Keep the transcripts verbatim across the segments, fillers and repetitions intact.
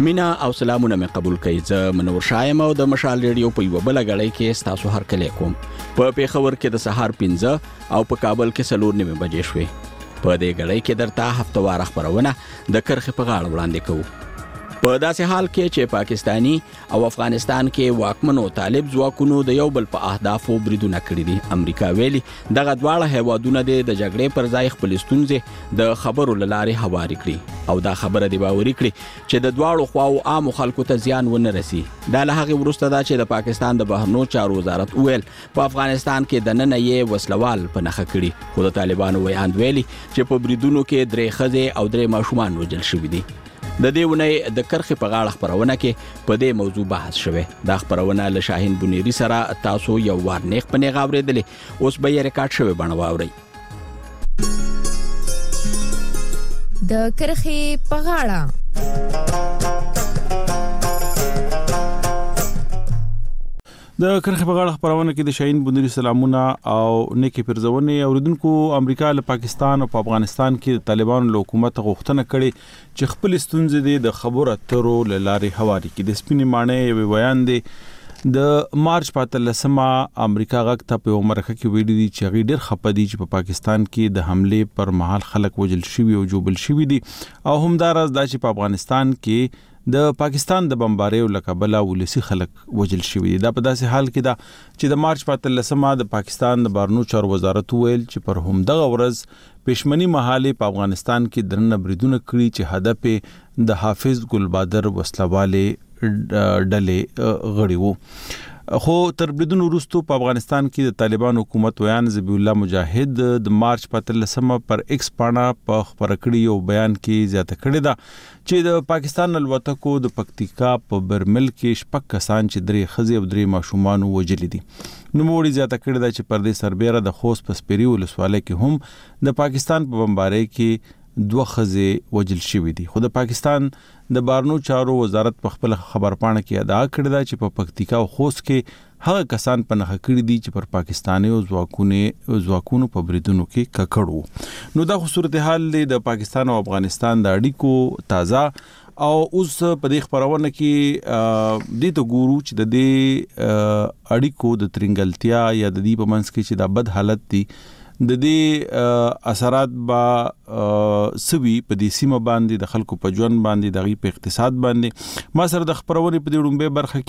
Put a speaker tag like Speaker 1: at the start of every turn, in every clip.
Speaker 1: مینا او سلامونه مې قبول کړئ. زه منور شایم او د مشال ریډیو په یو بل غړی کې تاسو هر کله کوم. په پیښور کې د سهار پنځه او په کابل کې څلور نیمه بجې شوې. په دې غړی کې درته هفتوار خبرونه د کرخې په غاړه وړاندې کوو. په داسې حال کې چې پاکستانی او افغانستان کې واکمنو طالب ځواکونو د یو بل په اهدافو بریدونه کړی دي. امریکا ویلي دغه دواړه هیوادونه د جګړې پر ځای خپل ستونزې د خبرو لارې هواري کړي او دا خبره دی باوري کړي چې د دواړو خواو عام خلکو ته زیان ونه رسي. دا له هغه وروسته دا چې د پاکستان د بهرنیو چارو وزارت ویل په افغانستان کې د نن یې وسلوال په نخښه کړي، خو د طالبانو ویاند ویلي چې په بریدونو کې درې ښځې او درې ماشومان وژل شوي دي. د دې ونې د کرخې په غاړه خبرونه کې په دې موضوع بحث شوه. دا خبرونه له شاهین بنيري سره تاسو یو وار نیک په نیغ اوریدلې، اوس به یې ریکارډ شوی بڼه واورئ.
Speaker 2: د کرخې په غاړه
Speaker 3: د کرخې په غاړه خبرونه کې د شاهین بنيري سلامونه او نیکی پرځونې اوریدونکو. امریکا له پاکستان او په افغانستان کې د طالبانو له حکومت غوښتنه کړې چې خپل ستونزې د خبرو اترو لارې هواري کړي. د سپینې مانې یو بیان دی د مارچ پاتلسمه امریکا غږ ته په عمرخه کې ویلي دي چې غي ډېر خپدي چې په پاکستان کې د حمله پر مهال خلک وجل شوي او جوبل شوي دي او همدارس دا چې په افغانستان کې د پاکستان د بمباریو لکبله ولسی خلک وجل شوی. دا په داسې حال کې دا چې د مارچ پاتلسمه د پاکستان د بهرنیو چارو وزارت ویل چې پر همدغه ورځ پښمنی محاله په افغانستان کې درنه بریدونه کړی چې هدف د حافظ ګلبادر وسلواله ډلې غړي وو. خو تر بریدونو وروسته په افغانستان کې د طالبان حکومت ویان ذبیح الله مجاهد د مارچ پاتلسمه پر ایکس پاڼه په خبر کړی او بیان کې زیاته کړی دا چې د پاکستان الوتکو د پکتیکا په برمل کې شپږ کسان چې درې خزي او درې ماشومان وژل دي. نو موړي زیاته کړی دا چې پر دې سربېره د خوست پسپری ولسوالۍ کې هم د پاکستان په بمباری کې دوه خزي وجل شوی دي. خو د پاکستان د بهرنیو چارو وزارت په خپل خبر پاڼه کې ادا کړی دا چې په پکتیکا او خوست کې هغه کسان په نخښه کړی دي چې پر پاکستاني او ځواکونه ځواکونو په بریدونو کې ککړو. نو دا خو صورتحال د پاکستان او افغانستان د اړیکو تازه او اوس په دې خبرونه کې د تو ګورو چې د دې اړیکو د ترنګلتیا یا د دې په منځ کې چې دا بد حالت دي د دې اثرات با سوي په دې سیمه باندې د خلکو په ژوند باندې د غي په اقتصاد باندې. ما سره د خبرونه په دې ډومبه برخه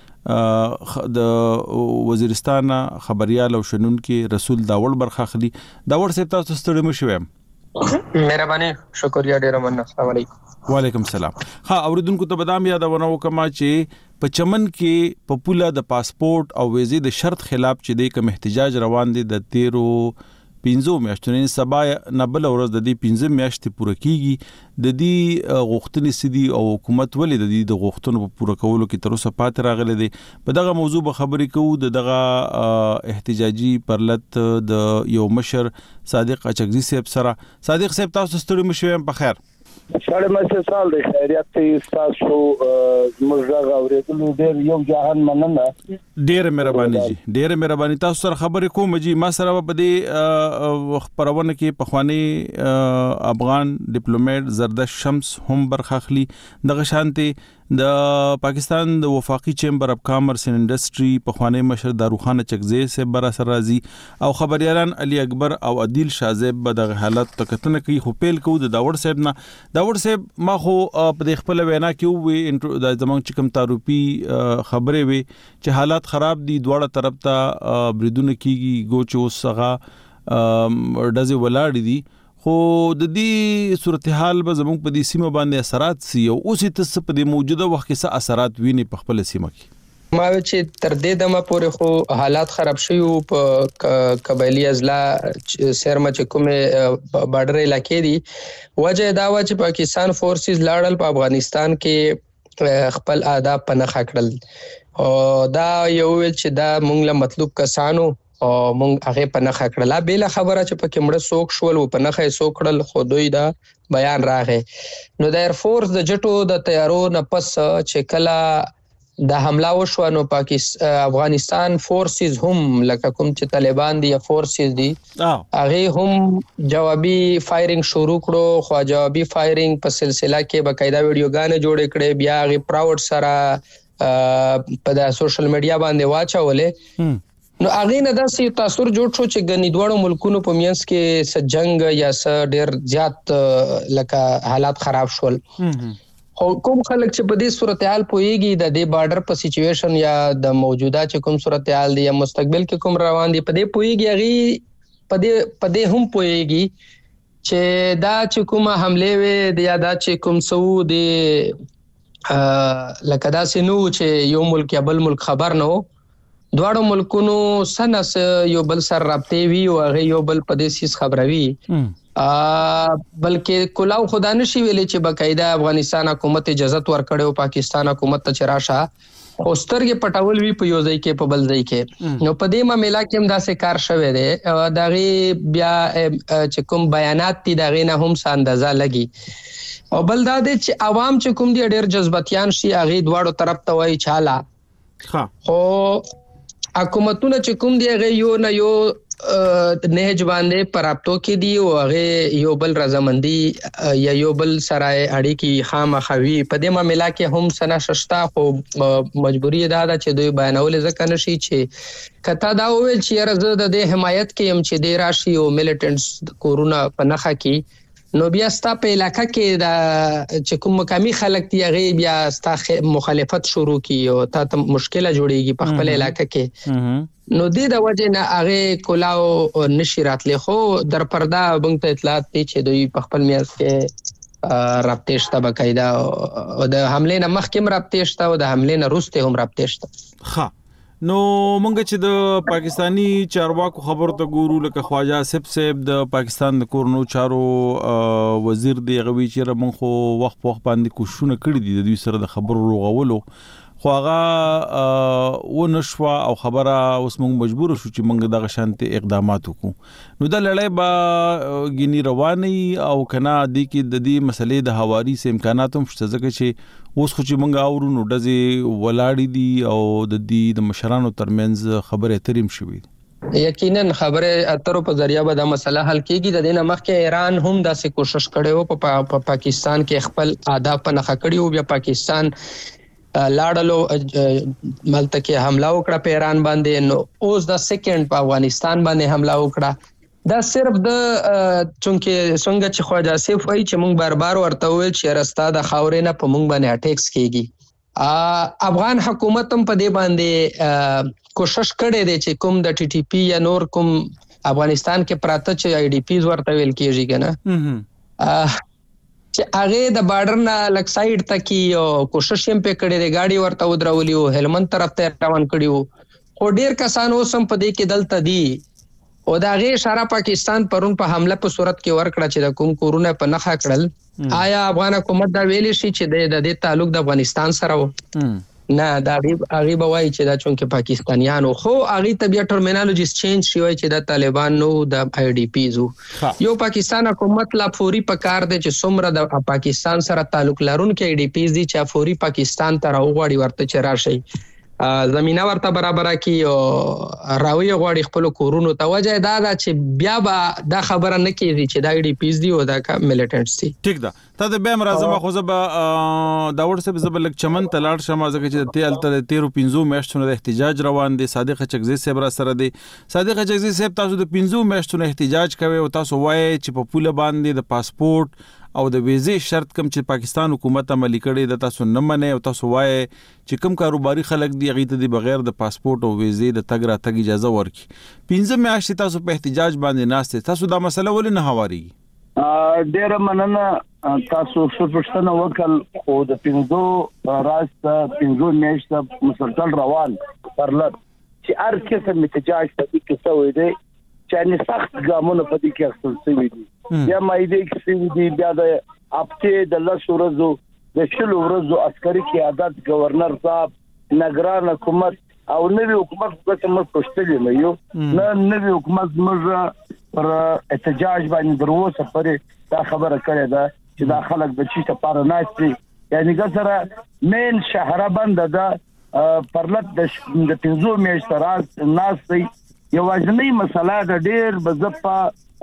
Speaker 3: کې د وزیرستان خبريال او شنن کې رسول داوړ برخه خلی داوړ صاحب تاسو ستړي مشوم.
Speaker 4: مهرباني شکریا ډیر مننه. السلام علیکم.
Speaker 3: وعلیکم السلام. ها اوریدونکو ته بدام یادونه وکما چې په چمن کې په پوله د پاسپورت او ویزې د شرط خلاف چې د کوم احتجاج روان دي د تیرو پنځو میاشتو سبا نه بل ورځ د دې پنځه میاشتې پوره کیږي. د دې غوښتنې سدي او حکومت ولې د دې د غوښتنو په پوره کولو کې تر اوسه پات راغلي دي. په دغه موضوع به خبرې کوو د دغه احتجاجي پرلط د یو مشر صادق اچکزي صاحب سره. صادق صاحب تاسو ستړي مشوم په خیر.
Speaker 5: ساړه مې سال د خیریت ته تاسو زموږ غوړېدل ډېر یو جهان مننه.
Speaker 3: ډېر مهرباني جی ډېر مهرباني. تاسو سره خبرې کوم جی. ما سره په دې خبرونه کې پخوانی افغان ډیپلوماټ زردش شمس هم برخه اخلي. دغه شانتي د پاکستان د وفاقي چیمبر اف کامرس اینڈ انډستری پخوانی مشر داروخان چکزی سے بر سر راضي او خبريالان علي اکبر او عادل شازیب به د حالت تکتنه کوي. خو پیل کو د داوړ صاحب نه. داوړ صاحب ما خو په خپل وینا کې وې د زمونږ چکم تعارفي خبرې وي چې حالات خراب دي دواړه طرف ته بریدونه کیږي ګوچ اوسغه ډزې ولاړ دي. خو د دې صورتحال به زموږ په دې سیمه باندې اثرات سي او اوسې تاسو په دې موجوده وخت کې څه اثرات ویني په خپل سیمه کې؟
Speaker 4: ما چې تر دې دمه پورې خو حالات خراب شوي په قبایلی اضلاع سرمه چې کومه بارډر علاقې دي. وجه دا و چې پاکستان فورسز لاړل په افغانستان کې خپل آداب په نخښه کړل او دا یو چې دا مونږ له مطلوب کسانو او مونږ هغه په نخښه کړل. لا بیل خبره چې په کمړه سوک شول او په نخښه سوک کړل خو دوی دا بیان راغی. نو د ایر فورس د جټو د تیارو نه پس چې کلا د حمله وشو نو پاکستان افغانستان فورسز هم لکه کوم چې طالبان دي یا فورسز دي هغه هم جوابي فایرینګ شروع کړو خو جوابي فایرینګ په سلسله کې باقاعده ویډیوګانې جوړ کړې بیا هغه پراود سره په د سوشل میډیا باندې واچولې نو هغه نه داسې تاثیر جوړ شو چې ګنې دوړو ملکونو په مینس کې س جنگ یا س ډیر زیات لکه حالات خراب شول خو کوم خلک چې په دې صورتحال پويږي د دې بارډر په سچويشن یا د موجوده چې کوم صورتحال دی یا مستقبل کې کوم روان دي په دې پويږي هغه په دې په دې هم پويږي چې دا چې کومه حمله وي یا دا چې کوم سو دی لکه دا سينو چې یو ملک یا بل ملک خبر نه وو دواړو ملکونو سنس یو بل سره رابطې وی او هغه یو بل په دې سیس خبروي ا بلکې کلاو خدا نشي ویلې چې باقاعده افغانستان حکومت اجازه ورکړو پاکستان حکومت ته چراشه اوسترګه پټاول وی په یو ځای کې په بل ځای کې نو په دې معاملې کې هم داسې کار شوه دی داغي بیا چې کوم بیانات دي داغي نه هم اندازه لګي او بل دا دي چې عوام چې کوم دي ډېر جذباتيان شي هغه دواړو طرف ته وای چاله ها خو حکومتونه چې کوم دی هغه یو نه یو نهج باندې پرابطو کې دی او هغه یو بل رضامندي یا یو بل سره اړیکی خامخوي په دې معاملې کې هم سنا ششتا خو مجبوری ده چې دوی بیانول ځکه نشي چې کته دا ویل چې راز د حمایت کې هم چې د راشي او میلیټنټس کورونا په نخا کې نو بیا ستا په علاقہ کې دا چې کوم مقامي خلک دی هغه بیا ستا مخالفت شروع کی او ته مشکله جوړیږي په خپل علاقہ کې نو دې د وجه نه هغه کلاو نشی راتلی خو در پرده بنګ اطلاعات دي چې دوی په خپل میاس کې رابطه شته باقاعده او د حمله نه مخکې رابطه شته او د حمله نه وروسته هم رابطه شته
Speaker 3: ها نو مونږ چې د پاکستانی چارواکو خبرو ته ګورو لکه خواجه سب سب د پاکستان د کورنو چارو وزیر دی غوي چې مونږ خو وخت په وخت باندې کوششونه کړی دي د دوی سره د خبرو روغولو خو هغه و نشوا او خبره اوس موږ مجبور شو چې موږ دغه شانتي اقدامات وکړو نو د لړۍ با غنی رواني او کنا د کې د دې مسلې د حواري سه امکانات هم شته ځکه چې اوس خو چې موږ اورو نو دزي ولاړې دي او د دې د مشرانو ترمنځ خبره تریم شوې
Speaker 4: یقینا خبره اترو په ذریعہ به دا مسله حل کیږي د دې نه مخکې ایران هم داسې کوشش کړي وو په پاکستان کې خپل آداب په نخښه کړي او بیا پاکستان لاړلو ملته کې حمله وکړه په ایران باندې نو اوس د سیکنډ په افغانستان باندې حمله وکړه دا صرف د چونکه څنګه چې خواجه سیف وایي چې موږ بار بار ورته ویل چې راستا د خاورې نه په موږ باندې اٹیکس کیږي افغان حکومت هم په دې باندې کوشش کړي دي چې کوم د ټي ټي پی یا نور کوم افغانستان کې پراته چې آی ډی پیز ورته ویل کیږي کنه چې هغه د بارډر نه لک سایډ تکي او کوشش هم په کړي د گاډي ورته ودرولي او هلمند طرف ته روان کړیو خو ډیر کسان اوسم په دې کې دلته دي او دا غي اشاره پاکستان پرون په حمله په صورت کې ورکړه چې د کوم کورونا په نخښه کړل آیا افغان حکومت دا ویلي شي چې د دې تعلق د افغانستان سره و نه دا هغه به وایي چې دا چونکه پاکستانیانو خو هغه طبيعت ټرمینالوجیز چینج شي وایي چې دا طالبان نو د آی ډی پیزو یو پاکستان حکومت لا فوري پکار دی چې څومره د پاکستان سره تعلق لرونکي آی ډی پیز دي چې فوري پاکستان ته راوغړي ورته چې راشي زمينه ورته برابر کی او راوي غوړي خپل کورونو ته وجه دا دا چې بیا به دا خبره نه کیږي چې دا آی ډی پیز دی او دا ملیټنټس دي
Speaker 3: ټیک ده ته د بیا مرزه خو زب دا ورسې زبلک چمن تلاړ شمه ځکه چې تل تل تیر او پنځو میاشتونو د احتجاج روان دي صادق چکزي صاحب را سره دي صادق چکزي صاحب تاسو د پنځو میاشتونو احتجاج کوي او تاسو وایي چې په پوله باندې د پاسپورت او د ویزې شرط کم چې پاکستان حکومت عملي کړي د تاسو نه منې او تاسو وایي چې کم کاروباري خلک دی غي ته د بغیر د پاسپورت او ویزې د تګ را تګ اجازه ورکړي پنځه میاشتې تاسو په احتجاج باندې ناشته تاسو دا مسله ولې نه هواري
Speaker 5: ډېر مننه تاسو څه پښتنه وکړ خو د پنځو راست پنځو میاشتې مسلسل روان پرلط چې هر قسم احتجاج ته کې څه وې دي چې سخت ګامونه په دې کې اخیستل شوي دي بیا مایدې کې دي بیا د اپته د لس ورځو د شلو ورځو عسکري قیادت گورنر صاحب نگران حکومت او نوی حکومت څخه موږ پښتلې نه یو نه نوی حکومت موږ پر احتجاج باندې دروسه پرې دا خبره کړې ده چې دا خلک د چی ته پاره ناشتي یعنی ګسره مین شهر بند ده پرلط د پنځو میاشتو راز ناس دی یو واجنۍ مسله د ډیر بزپا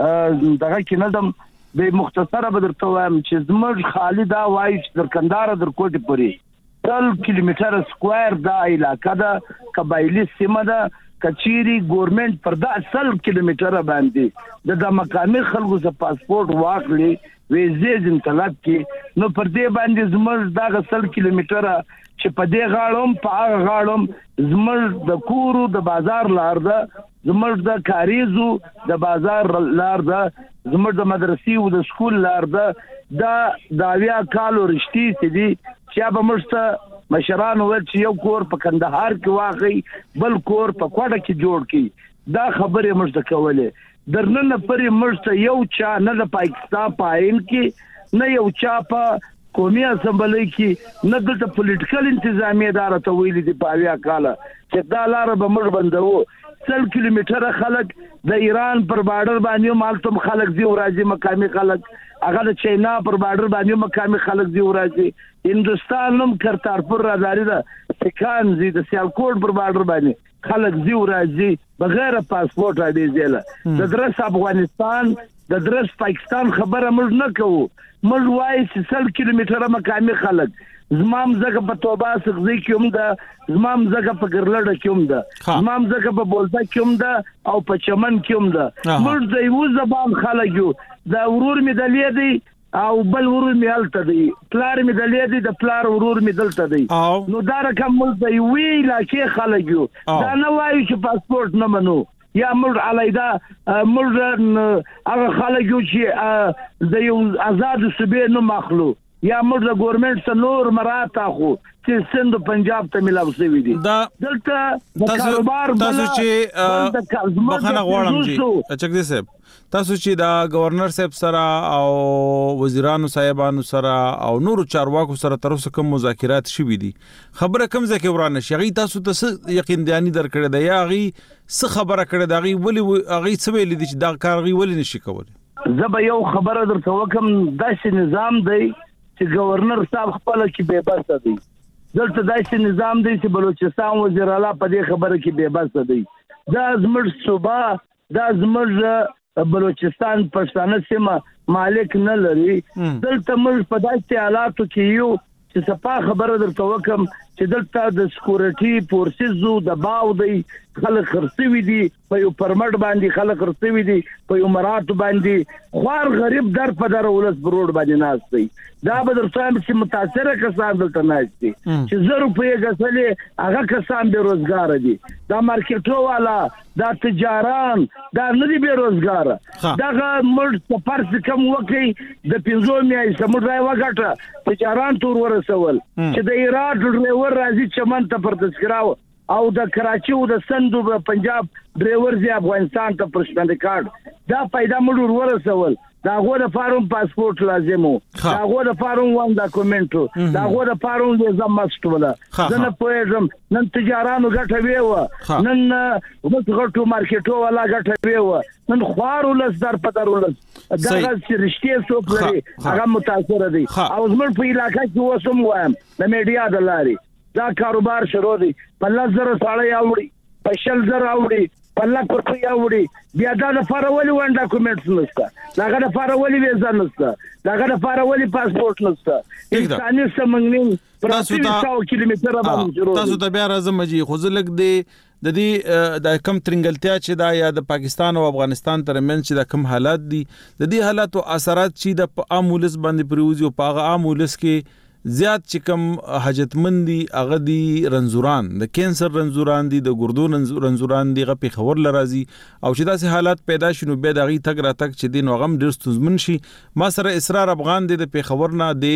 Speaker 5: دغه کې ندم به مختصره به درته وایم چې زموږ خالي دا وایي چې در کندهار در کوټې پورې سل کیلومتر سکوائر دا علاقه ده قبایلی سیمه ده کچيري ګورنمنت پر دا سل کیلومتر باندې د د مقامي خلکو څخه پاسپورت واخلي ویزې جن طلب کې نو پر دې باندې زموږ دا سل کیلومتر چې په دې غاړم په هغه غاړم زموږ د کورو د بازار لار ده زموږ د کاریزو د بازار لار ده زموږ د مدرسې او د سکول لار ده دا د اویا کالو رښتې سي دي چې به موږ مشران ول چې یو کور په کندهار کې واقعي بل کور په کوټه کې جوړ کی دا خبره موږ کولې درنه پرې موږ یو چا نه د پاکستان پاین کې نه یو چا په قومي اسمبلی کې نه د پولیټیکل انتظامیه اداره ته ویلي دی په اویا کاله چې دا لار به موږ بندو سل کیلومتر خلک د ایران پر بارډر باندې مالتم خلک دی راځي مقامي خلک هغه د چاینا پر بارډر باندې مقامي خلک دی راځي هندستان نوم کرتارپور راځي دا سکان زی د سیالکوټ پر بارډر باندې خلک دی راځي بغیر پاسپورت اړې زیاله د درس افغانستان د درس پاکستان خبره موږ نه کوو موږ وایي چې سل کیلومتر مقامي خلک زمام زګه په توبه سغزي کوم دا زمام زګه په ګرلړه کوم دا زمام زګه په بولتا کوم دا او په چمن کوم دا موږ د یو زبان خلک یو دا ورور می دلې دی او بل ورور می الته دی پلار می دلې دی د پلار ورور می دلته دی نو دا رقم موږ د یو علاقې خلک یو دا نه وایي چې پاسپورت نه منو یا موږ علیدا موږ هغه خلک یو چې د یو آزاد صوبې نه مخلو یا موږ د ګورنمنت څخه نور مراد اخو چې سند پنجاب ته ملاو شوی دي دلته د کاروبار
Speaker 3: تاسو چې بخنه غواړم چې اچګدي صاحب تاسو چې دا گورنر صاحب سره او وزیرانو صاحبانو سره او نورو چارواکو سره تر اوسه کوم مذاکرات شوي دي خبره کوم ځکه ورانه شي غي تاسو ته یقین دیانی درکړه دی یا غي څه خبره کړه دا غي ولي غي څه ویل دي چې دا کار غي ولي نشي کولای
Speaker 5: زب یو خبره درته وکم داسې نظام دی چې گورنر صاحب خپل کې بے بس دی دلته داسې نظام دی چې بلوچستان وزیر اعلی په دې خبره کې بے بس دی دا زموږ صوبه دا زموږ بلوچستان پښتانه سیمه مالک نه لري دلته موږ په داسې حالاتو کې یو چې صفا خبره درته وکم چې دلته د سکیورټي فورسزو د باو دی خلک خرڅوي دي په یو پرمټ باندې خلک خرڅوي دي په یو مراتو باندې خوار غریب در په در ولس بروډ باندې ناس دی دا به درته چې متاثره کسان دلته ناس دي چې زه روپیه غسلې هغه کسان بے روزګار دي دا مارکیټو والا دا تجاران دا نه دي بے روزګار دا موږ په فرض کم وکي د پنځو میاشتو موږ راي وګټه تجاران تور ورسول چې د ایران ډرایور راځي چمن ته پر تذکراو او د کراچي او د سندو پنجاب ډرایور زی افغانستان ته پرشتند کارت دا پیدا موږ ورسول دا غو د فارم پاسپورت لازمو دا غو د فارم وان ډاکومنټو دا غو د فارم ویزا مست ولا زنه پوهم نن تجارانو ګټه ویو نن وګټو مارکیټو والا ګټه ویو نن خوار ولس در پدر ولس دا چې رښتیا څوک لري هغه متاثر دي او زموږ په علاقې کې وسم وایم د میډیا د لاري دا کاروبار شروع دي په لزر ساړی اوړي په شل زر اوړي پلا پرته یاوړي بیا دا د فارولي وان ډاکومنټس نشته داګه د فارولي ویزا نشته داګه د فارولي پاسپورت نشته انساني سمنګنین
Speaker 3: تاسو ته کیلومتر باندې تاسو ته بیا راځم جی خو زلک دی د دې د کم ترنګلتیا چې دا یا د پاکستان او افغانستان ترمن چې د کم حالات دي د دې حالاتو اثرات چې د عامولس باندې پروزي او پاغه عامولس کې زیات چې کم حاجتمندي هغه دي رنزوران د کینسر رنزوران دي د ګردو رنزوران دي غپي خبر لرازي او چې داسې حالات پیدا شنو به دغه تک را تک چې دین وغم ډیر ستونزمن شي ما سره اسرار افغان دي د پیښور نه دي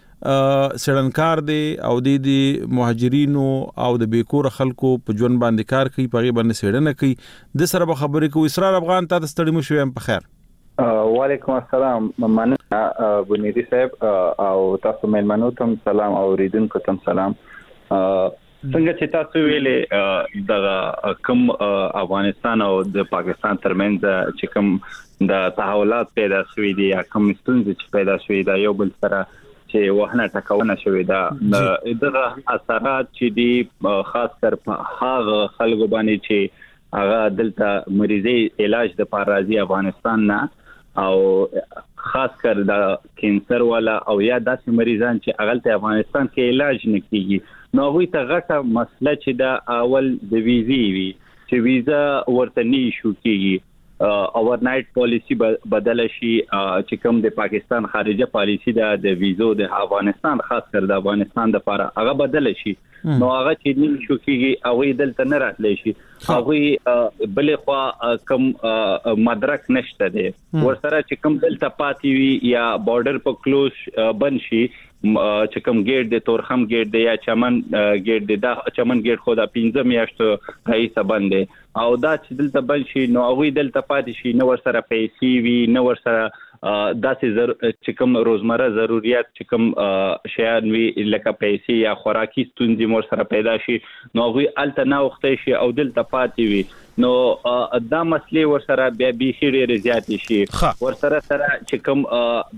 Speaker 3: سړنکار دي او د مهاجرینو او د بیکور خلکو په ژوند باندې کار کوي په غي باندې سړنه کوي د سره به خبرې کوي اسرار افغان ته ستړي مو شوم په خیر
Speaker 6: وعلیکم السلام مننه بنيري صاحب او تاسو مېلمنو ته سلام او ریدونکو ته سلام څنګه چې تاسو ویلې د کوم افغانستان او د پاکستان ترمنځ چې کوم د تحولات پیدا شوي دي یا کوم ستونزې چې پیدا شوي دي یو بل سره چې وهنه ټکاونه شوې ده دغه اثرات چې دی خاص کر هغه خلکو باندې چې هغه دلته مریضي علاج د پاره راځي افغانستان نه او خاص کر د کینسر والا او یا داسې مریضان چې هغه ته افغانستان کې علاج نه کیږي نو وی ته غټه مسله چې دا اول د ویزي وی چې ویزا ورته نه شو کیږي اوور نایټ پالیسی بدل شي چې کوم د پاکستان خارجه پالیسی د د ویزو د افغانستان خاص کر د افغانستان د لپاره هغه بدل شي نو هغه چې نه شو کیږي او دلته نه راتلی شي هغه بلې خوا کم مدرک نشته دي ورسره چې کوم دلته پاتې وي یا بارډر په کلوز بن شي چې کوم ګیټ د تورخم ګیټ دی یا چمن ګیټ دی دا چمن ګیټ خو دا پنځه میاشتو رئیس باندې او دا چې دلته بن شي نو هغه دلته پاتې شي نو ورسره پیسې وي نو ورسره داسې چې کوم روزمره ضرورت چې کوم شیان وي لکه پیسې یا خوراکي ستونزې مور سره پیدا شي نو هغه الته نه وخت شي او دلته پاتې وي نو دا مسلې ورسره بیا به ډېر زیات شي ورسره سره چې کوم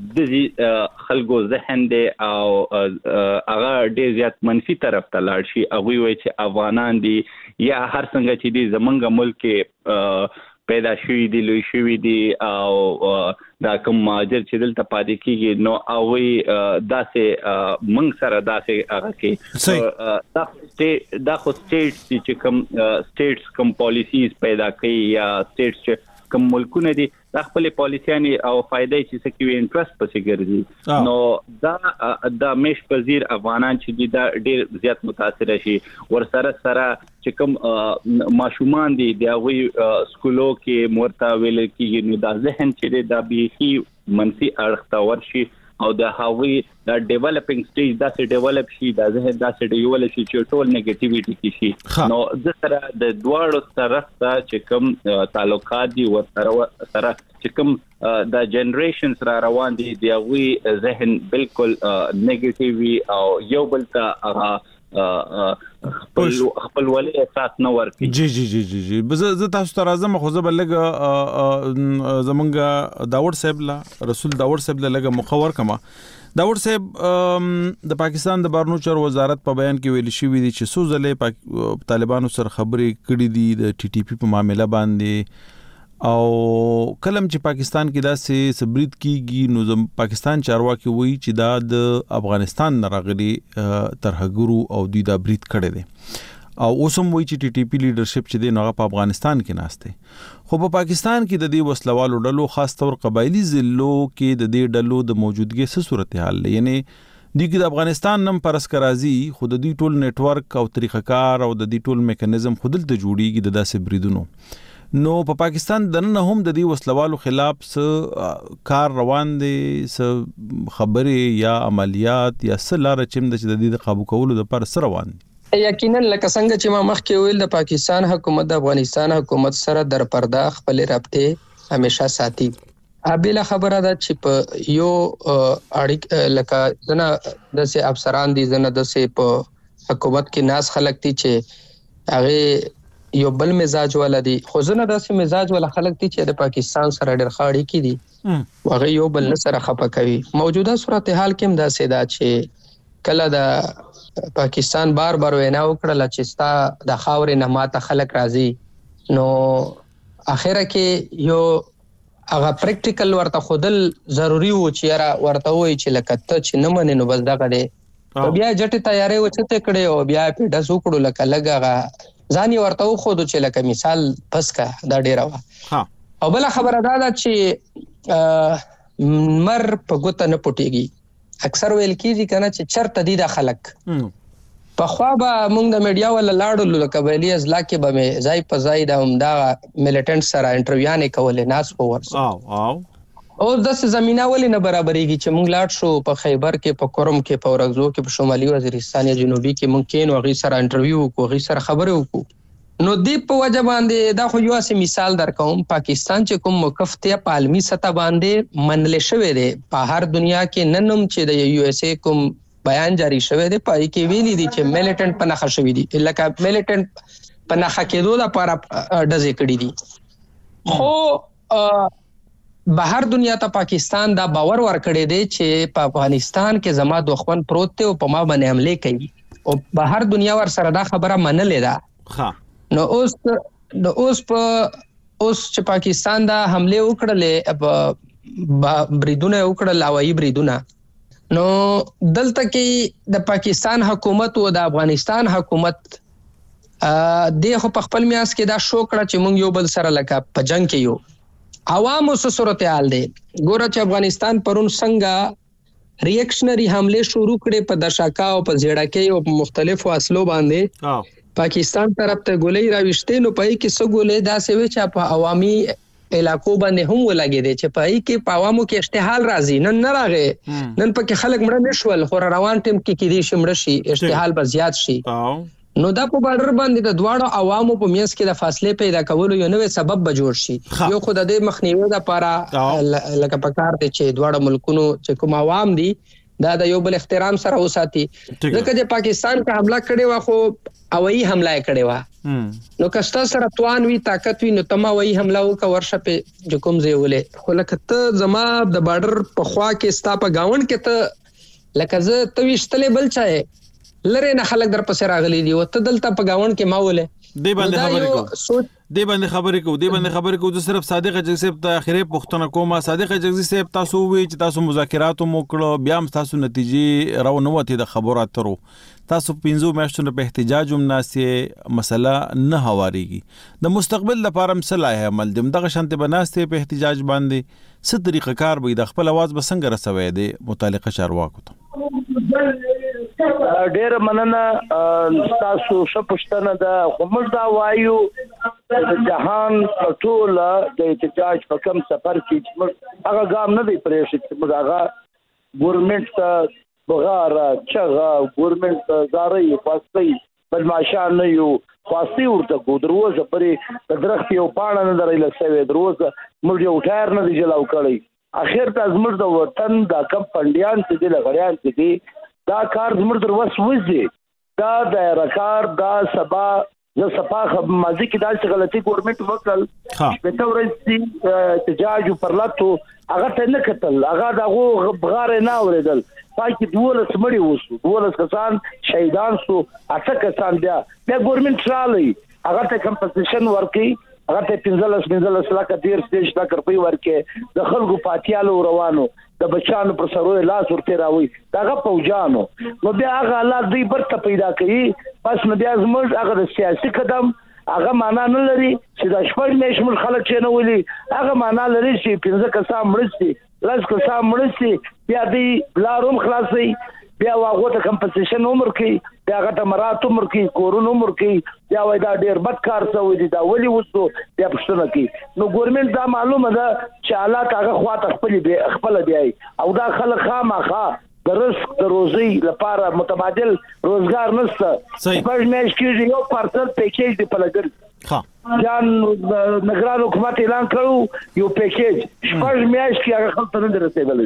Speaker 6: د خلکو ذهن دی او هغه ډېر زیات منفي طرف ته لاړ شي هغه وایي چې افغانان دي یا هر څنګه چې دي زمونږ ملک پیدا شوی دي لوی شوی دي او دا کوم ماجر چې دلته پاتې کیږي نو او داسې منګ سره داسې هغه کې دا دا خو سټیټس چې کوم سټیټس کوم پالیسیز پیدا کوي یا سټیټس چې کوم ملکونه دي د خپل پالیسياني او فائدې چې سکوي انټرست پسې ګرځي نو دا د مش پذیر افغانان چې دا ډېر زیات متاثر شي ورسره سره چې کوم ماشومان دي د هغه سکولو کې مرتا ویل کېږي نو دا ذهن چې دا به منفي اړخ ته ورشي او د هاوی د ډیولپینګ سټیج دا سه ډیولپ شي دا زه دا سه ډیولپ شي چې ټول نیگیټیویټی کې شي نو د سره د دواړو طرف ته چې کوم تعلقات دي ورسره سره چې کوم د جنریشنز را روان دي دی وی ذهن بالکل نیگیټیوي او یو بل ته خپل خپل ولې احساس نه ورکي
Speaker 3: جی جی جی جی جی زه تاسو ته راځم خو زه بلګ زمونږ داوود صاحب لا رسول داوود صاحب لا لګ مخور کما داوود صاحب د پاکستان د بهرنیو چارو وزارت په بیان کې ویل شوی دی چې څو ځلې طالبانو سره خبرې کړې دي د ټي ټي پی په معاملې باندې او کلم چې پاکستان کې داسې سبرید کیږي نو زم پاکستان چارواکي وایي چې دا د افغانستان راغلي ترهګرو او دوی دا برید کړي دي او اوسم وایي چې ټي ټي پی لیډرشپ چې دی نو په افغانستان کې ناشته خو په پاکستان کې د دې وسلوالو ډلو خاص تور قبایلی ضلعو کې د دې ډلو د موجودګي څه صورتحال یعنی د دې افغانستان نم پرس کرازي خود د ټول نت ورک او طریقه کار او د دې ټول میکانیزم خودل ته جوړیږي د داسې بریدونو نو په پا پاکستان دنه هم د دې وسلوالو خلاف س کار روان دي س خبري یا عملیات یا سلاره چم د دې قابو کولو د پر سره روان دي
Speaker 4: یقینا لکه څنګه چې ما مخکې ویل د پاکستان حکومت د افغانستان حکومت سره در پرده خپل رابطه همیشه ساتي ابله خبره ده چې په یو اړیک لکه زنه د سه افسران دي زنه د سه په حکومت کې ناس خلک دي چې هغه یو بل مزاج ولدي خو زنه داسې مزاج ول خلک دي چې د پاکستان سره ډېر خاړي کی دي هغه یو بل سره خپه کوي موجوده صورتحال کې هم داسې دا چې کله د پاکستان بار بار وینا وکړه چې ستا د خاورې نه ماته خلک راځي نو اخره کې یو هغه پریکټیکل ورته خودل ضروری و چې را ورته وای چې لکه ته چې نه منې نو بس دغه دی بیا جټه تیارې وچته کړي او بیا په داس وکړو لکه لګا ځاني ورته خو د چې لکه مثال پسکا دا ډیره وا ها او بل خبره دا ده چې مر په ګوت نه پټيږي اکثر ویل کیږي کنه چې چرته دي د خلک په خوا به موږ د میډیا ول لاړو لکه ویلی ازلا کې به مې ځای په ځای د همدا میلیټنټ سره انټرویو نه کولې ناس په ورس او او او د زمينه ولې نه برابرېږي چې موږ لاړ شو په خیبر کې په کورم کې په ورغزو کې په شمالي وزیرستان یا جنوبي کې موږ کین او غي سره انټرویو وکړو غي سره خبرې وکړو نو دې په وجه باندې دا خو یو اسې مثال درکوم پاکستان چې کوم موقف ته په عالمي سطح باندې منل شوی دی په هر دنیا کې ننم چې د یو اس ای کوم بیان جاری شوی دی پای کې ویلي دي چې میلیټنټ په نخښه شوی دي لکه میلیټنټ په نخښه کېدو لپاره ډزې کړې دي خو بهر دنیا ته پاکستان دا باور ورکړی دی چې په افغانستان کې زما دښمن پروت دی او په ما باندې حمله کوي او بهر دنیا ور سره دا خبره منلې ده. ها نو اوس نو اوس په اوس چې پاکستان دا حمله وکړلې په بریدونه وکړل هوایي بریدونه، نو دلته کې د پاکستان حکومت او د افغانستان حکومت د خو په خپل میاس کې دا شو کړه چې مونږ یو بل سره لکه په جنگ کې یو. عوامو سره صورتحال دی ګوره چې افغانستان پرون څنګه ریاکشنری حمله شروع کړي په دشاکا او په زیړکۍ او په مختلفو اصلو باندې پاکستان طرف ته ګولۍ راوښتې، نو پای کې څو ګولۍ داسې وي چې په عوامي علاقو باندې هم ولګي دي چې پای کې په عوامو کې اشتعال راځي. نن نه راغی، نن پکې خلک مړه نشول، خو روان ټیم کې کې دي شمړ شي، اشتعال به زیات شي. نو دا په بارډر باندې د دواړو عوامو په میانس کې د فاصله پیدا کولو یو نوې سبب به جوړ شي. یو خو د دې مخنیوي لپاره لکه پکار دي چې دواړو ملکونو چې کوم عوام دي دا د یو بل احترام سره وساتي. ځکه چې پاکستان کا حمله کړي وا خو هوایي حمله کړي وا، نو کستا سره توان وی طاقت وی نو تما هوایي حمله وکړه ورشه په جکم زیولې. خو لکه ته زما د بارډر په خوا کې ستا په گاون کې ته لکه زه ته وشتلې بل چای لره نه خلک در پسې راغلي دي او ته دلته په گاون کې ماوله
Speaker 3: دی باندې خبرې کو دی باندې خبرې کو دی باندې خبرې کو. د صرف صادق اجازي صاحب ته اخیری پښتنه کومه صادق اجازي صاحب تاسو وی چې تاسو مذاکرات مو کړو بیا هم تاسو نتیجې راو نه وته د خبرو اترو تاسو پنځو میاشتونو په احتجاج هم ناسې مسله نه هواريږي. د مستقبل لپاره مصلح عمل دم دغه شانته بناسته په احتجاج باندې څه طریقه کار به د خپل आवाज بسنګ رسوي دي متعلقه چارواکو ته.
Speaker 5: ډېر مننه تاسو شپشتنه د کومل دا وایو د جهان ټول د احتجاج په کوم سفر کې هغه ګام نه دی پرې چې موږ هغه ګورنمنت ته بغاره چغه ګورنمنت زاري فاستي بدمعشان نه یو فاستي ورته کو دروازه پرې د درخت یو پاڼه نه درېل سوي دروازه موږ یو ټایر نه دی جلاو کړی. اخر ته زموږ د وطن د کم پندیان چې د لغړیان چې دي دا کار زموږ در وس وځي دا د رکار دا سبا د صفا ماضي کې دا څه غلطي ګورنمنت وکړ په تو ورځ احتجاج پرلاتو هغه ته نه کتل، هغه دغه بغاره نه اوریدل. پاکي دولس مړي وسو، دولس کسان شهیدان سو، اته کسان بیا بیا ګورنمنت رالی هغه ته کمپنسیشن ورکي، هغه ته پنځلس پنځلس لکه ډیر سټیج دا کرپي ورکي د خلکو پاتیالو روانو د بچانو پر سروي لاس ورته راوي داغه پوجانو. نو بیا هغه حالات دوی برته پیدا کوي، پس نو بیا زموږ هغه د سیاسي قدم هغه معنا نه لري چې د شپږ میاشت مل خلک چې نه ولي، هغه معنا لري چې پنځه کسان مرستي لاس کسان مرستي بیا دی بلاروم خلاصي بیا واغه ته کمپنسیشن عمر کې بیا هغه ته مرات عمر کې کورون عمر کې بیا وای دا ډیر بد کار سوی دی دا ولي وسو بیا پښتنه کې. نو ګورنمنت دا معلومه ده چې حالات هغه خواته خپل بیا خپل بیا او دا خلک خامخا د رزق د روزي لپاره متبادل روزګار نشته. پښ میش کې یو پارسل پیکیج دی په لګر ها جان نگران حکومت اعلان کړو یو پیکیج شپږ میاشت کې هغه خلک نه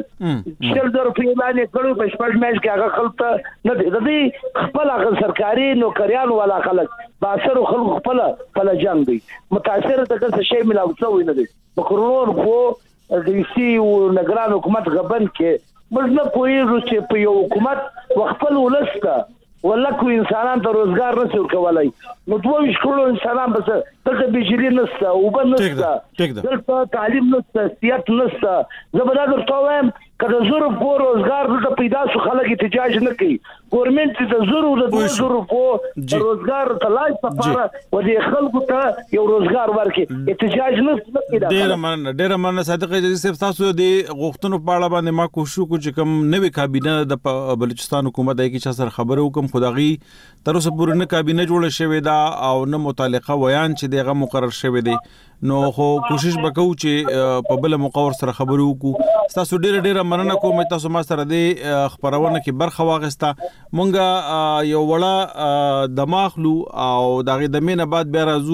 Speaker 5: درته شل زره په اعلان کړو په شپږ میاشت کې هغه خلک نه د دې خپل هغه سرکاري نوکریان ولا خلک باسر خلک خپل خپل جنگ دي متاثر د څه شی ملاو څو نه دي بکرون خو د سی او نگران حکومت غبن کې موږ نه پوهیږو چې په یو حکومت وخپل ولسته ولکه انسانان ته روزګار نه څور کولای. نو دوه وشکلو انسانان بس دغه بجلی نشته او بل نشته دلته تعلیم نشته سیاست نشته. زبر درته وایم کله زور په روزګار د پیدا شو خلک احتجاج نه کوي، ګورنمنت د زور او د زور په روزګار تلاش لپاره و دې خلکو ته یو روزګار ورکړي احتجاج نه کوي.
Speaker 3: ډیر من ډیر من صادق اجازي صاحب تاسو د غوښتنو په اړه باندې ما کوشش وکړ چې کوم نوې کابینه د بلوچستان حکومت دای کی چې سره خبرو کوم خدایي تر اوسه پورې نه کابینه جوړه شوې ده او نه متعلقه ویان چې دغه مقرر شوی دی. نو خو کوشش وکړو چې په بل مقور سره خبرو وکړو. تاسو ډیر ډیر مننه کوم تاسو ما سره د خبرونه کې برخه واغسته. مونږه یو وړه دماغلو او دغه د مینه بعد بیا راځو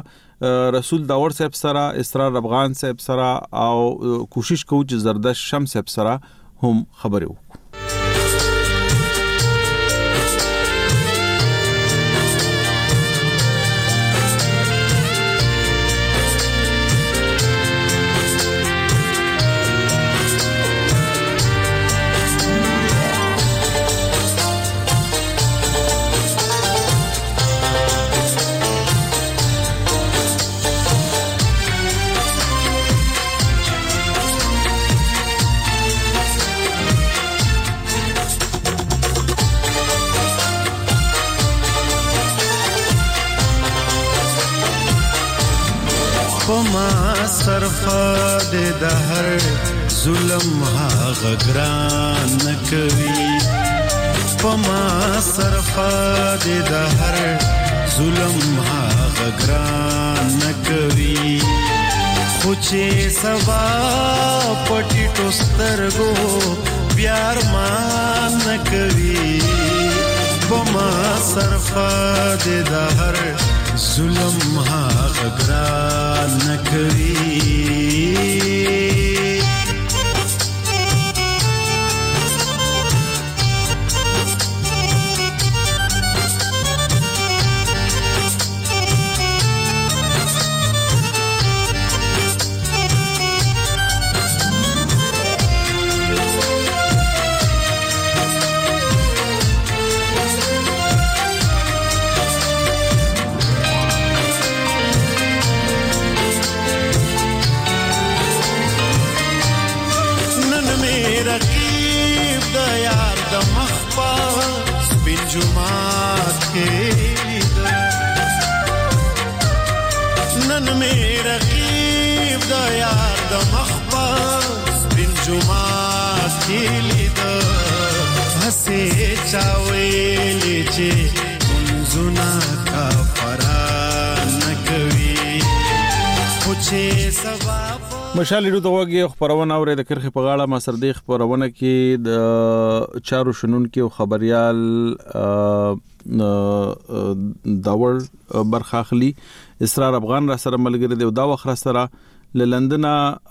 Speaker 3: مونږه رسول داور صاحب سره اسرار افغان صاحب سره او کوشش کوو چې زردش شمس صاحب سره هم خبرو وکړو.
Speaker 7: پما صرفه د هر ظلم هغه ګران نکوي پما صرفه د هر ظلم هغه ګران نکوي خو چې سبا پټي ټوسترګو پیار مان نکوي پما صرفه د هر ظلم هغه ګران نکوي जुमात के नन मेरा कीब द यार द मखबस बिन जुमात के लिद हसे चावेले चे मुंजुना का फरा नकवी पूछे सवा
Speaker 3: مشال ډو دغه خبرونه اورې د کرخه په غاړه ما سردي خبرونه کې د چارو شنن کې خبريال داور برخاخلی اسرار افغان را سره ملګری دی دا وخت را سره لندن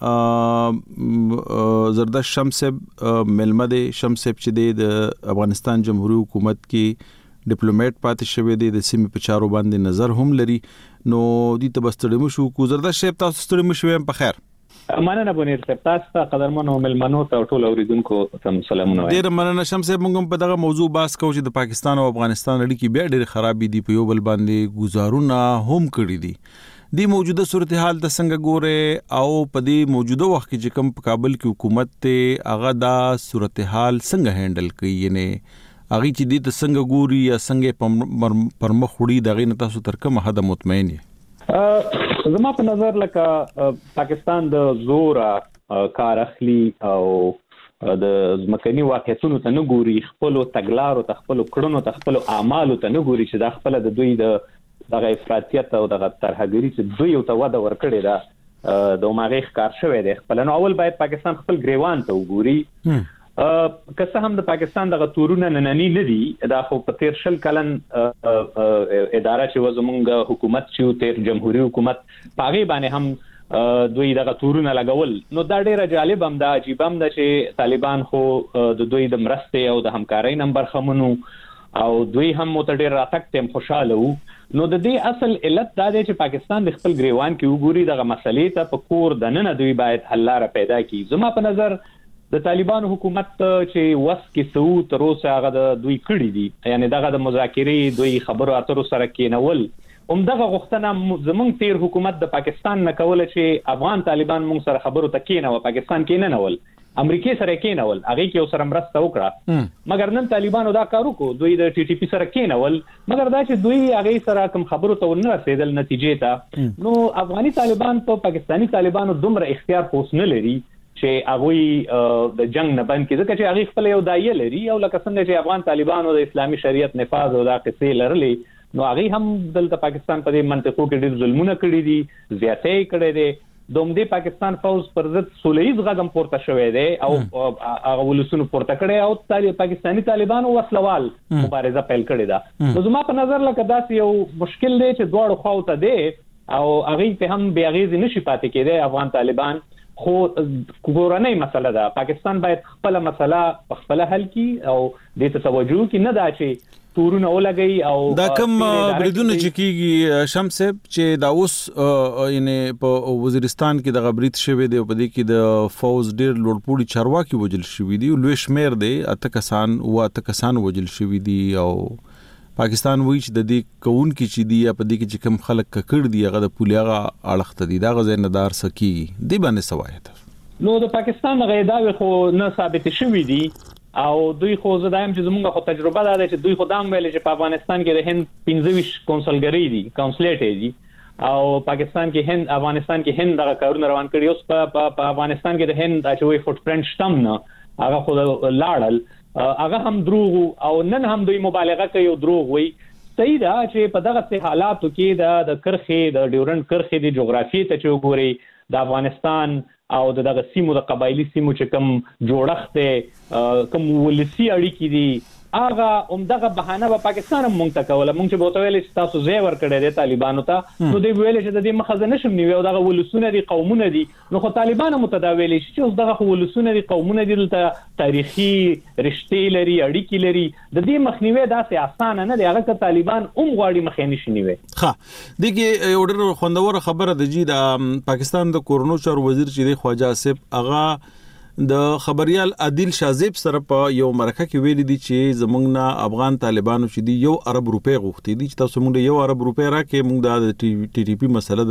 Speaker 3: زردش شمس ملمد شمس چې د افغانستان جمهوریت حکومت کې ډیپلوماټ پاتې شوی دی د سیمې په چارو باندې نظر هم لري نو دې ته بستړم شو کو زردش شپ تاسو ستړم شوم په خیر
Speaker 8: مننه بونیر صاحب تاسو قدرمنو ملمنو ته ټول اوریدونکو ته سلامونه وایم
Speaker 3: ډیر مننه شمس صاحب موږ په دغه موضوع باس کوو چې د پاکستان او افغانستان اړیکې بیا ډېر خرابې دي په یو بل باندې گزارونه هم کړی دي د موجوده صورتحال د څنګه ګوره او په دې موجوده وخت کې چې کوم په کابل کې حکومت ته هغه دا صورتحال څنګه هندل کوي یعنی هغه چې دې ته څنګه ګوري یا څنګه پر مخ وړي دغه نه تاسو تر کومه حد مطمئن یې
Speaker 8: زما په نظر لکه پاکستان د زور کار اخلي او د ځمکني واقعیتونو ته نه ګوري خپل تګلارو ته خپل کړنو ته خپل اعمالو ته نه ګوري چې د خپل د دوی د دغه افراطیت او دغه ترهګری چې دوی یو ته وده ورکړي دا د ماغه ښکار شوی دی خپل نو اول باید پاکستان خپل ګریوان ته وګوري که څه هم د پاکستان دغه تورونه نننی نه دي دا خو په تیر شل کلن اداره چې وزمونږ حکومت چې تیر جمهوریت حکومت پاغي باندې هم دوی دغه تورونه لګول نو دا ډیره جالب هم دا عجیب هم دا چې طالبان خو د دوی د مرستې او د همکارۍ نمبر خمنو او دوی هم متډیر راتک تم خوشاله وو نو د دې اصل علت دا دی چې پاکستان د خپل ګریوان کې وګوري دغه مسلې ته په کور دننه دوی باید حل لاره پیدا کړي زما په نظر د طالبان حکومت چې وس کې سو تر اوسه هغه د دوی کړی دي یعنی دغه د مذاکرې دوی خبرو اترو سره کېنول هم دغه غوښتنه زمونږ تیر حکومت د پاکستان نه کوله چې افغان طالبان مونږ سره خبرو ته کېنول پاکستان کې نه نول امریکای سره کېنول هغه کې سره مرسته وکړه مګر نن طالبانو دا کار وکړو دوی د ټي ټي پی سره کېنول مګر دا چې دوی هغه سره کوم خبرو ته ونه رسیدل نتیجې ته نو افغاني طالبان په پاکستانی طالبانو دومره اختیار پوس نه لري چې هغه د جنگ نه باندې ځکه چې هغه خپل یو دایې لري او لکه څنګه چې افغان طالبانو د اسلامي شریعت نفاذ او د قصې لرلې نو هغه هم دلته پاکستان په دې منطقو کې ډېر ظلمونه کړی دي زیاتې کړې دي دومره پاکستان فوج پر ضد سولهیز غږم پورته شوې ده او هغه ولسونو پورته کړي او طالب پاکستانی طالبانو وسلوال مبارزه پیل کړې ده نو زما په نظر لکه داسې یو مشکل دی چې دواړو خواو ته دی او هغه ته هم بیا غیز نشي پاتې کېدی افغان طالبان خو کورنۍ مسله ده پاکستان باید خپل مسله خپل حل کړي او دې ته توجه کړي نه دا چې تورونه ولګي او
Speaker 3: دا کوم بریدونه چې کیږي شمس چې دا اوس یعنی په وزیرستان کې د غبرید شوی دی په دې کې د فوز ډیر لوړپوړي چارواکي وجل شوی دی لوی شمیر دی اته کسان او اته کسان وجل شوی دی او پاکستان وایي چې د دې کون کې چې دی په دې کې چې کوم خلک ککړ دی هغه د پولیغه اړخته دی دا غزه ندار سکی دی باندې سوایت
Speaker 8: نو د پاکستان غیداوی خو نه ثابت شوی دی او دوی خو زدایم چې زموږه خو تجربه ده چې دوی خدام ویل چې په افغانستان کې د هند پنځه ویشت کنسولګری دي کونسلیټ دي او پاکستان کې هند افغانستان کې هند دغه کارونه روان کړي اوس په افغانستان کې د هند د چوي فوټ پرنټ شتم نه هغه خو لاړل هغه هم دروغ او نن هم دوی مبالغه کوي او دروغ وي صحیح ده چې په دغه حالاتو کې د کرخې د ډیورنډ کرخې د جغرافي ته چې وګوري د افغانستان او دغه سیمو د قبایلی سیمو چې کوم جوړښت کوم ولسی اړیکې دي هغه همدغه بهانه په پاکستان هم مونږ ته کوله مونږ چې بوته ویل چې تاسو زی ور کړی دی طالبانو ته نو دوی ویل چې د دې مخزه نشم نیو او دغه ولسونه دي قومونه دي نو خو طالبان متداویل شي چې اوس دغه ولسونه دي قومونه دي دلته تاریخي رشتې لري اړیکې لري د دې مخنیوي داسې اسانه نه دی هغه که طالبان هم غواړي مخې نشي نیوي
Speaker 3: ښه دغه یو ډېر خوندور خبره د جی د پاکستان د کورونو چارو وزیر چې دی خواجه آصف هغه د خبريال عادل شازیب سره په یو مرکه کې ویل دي چې زمونږ نه افغان طالبانو چې دی یو ارب روپے غوښتي دي چې تاسو موږ یو ارب روپے راکې موږ د ټي ټي پی مسله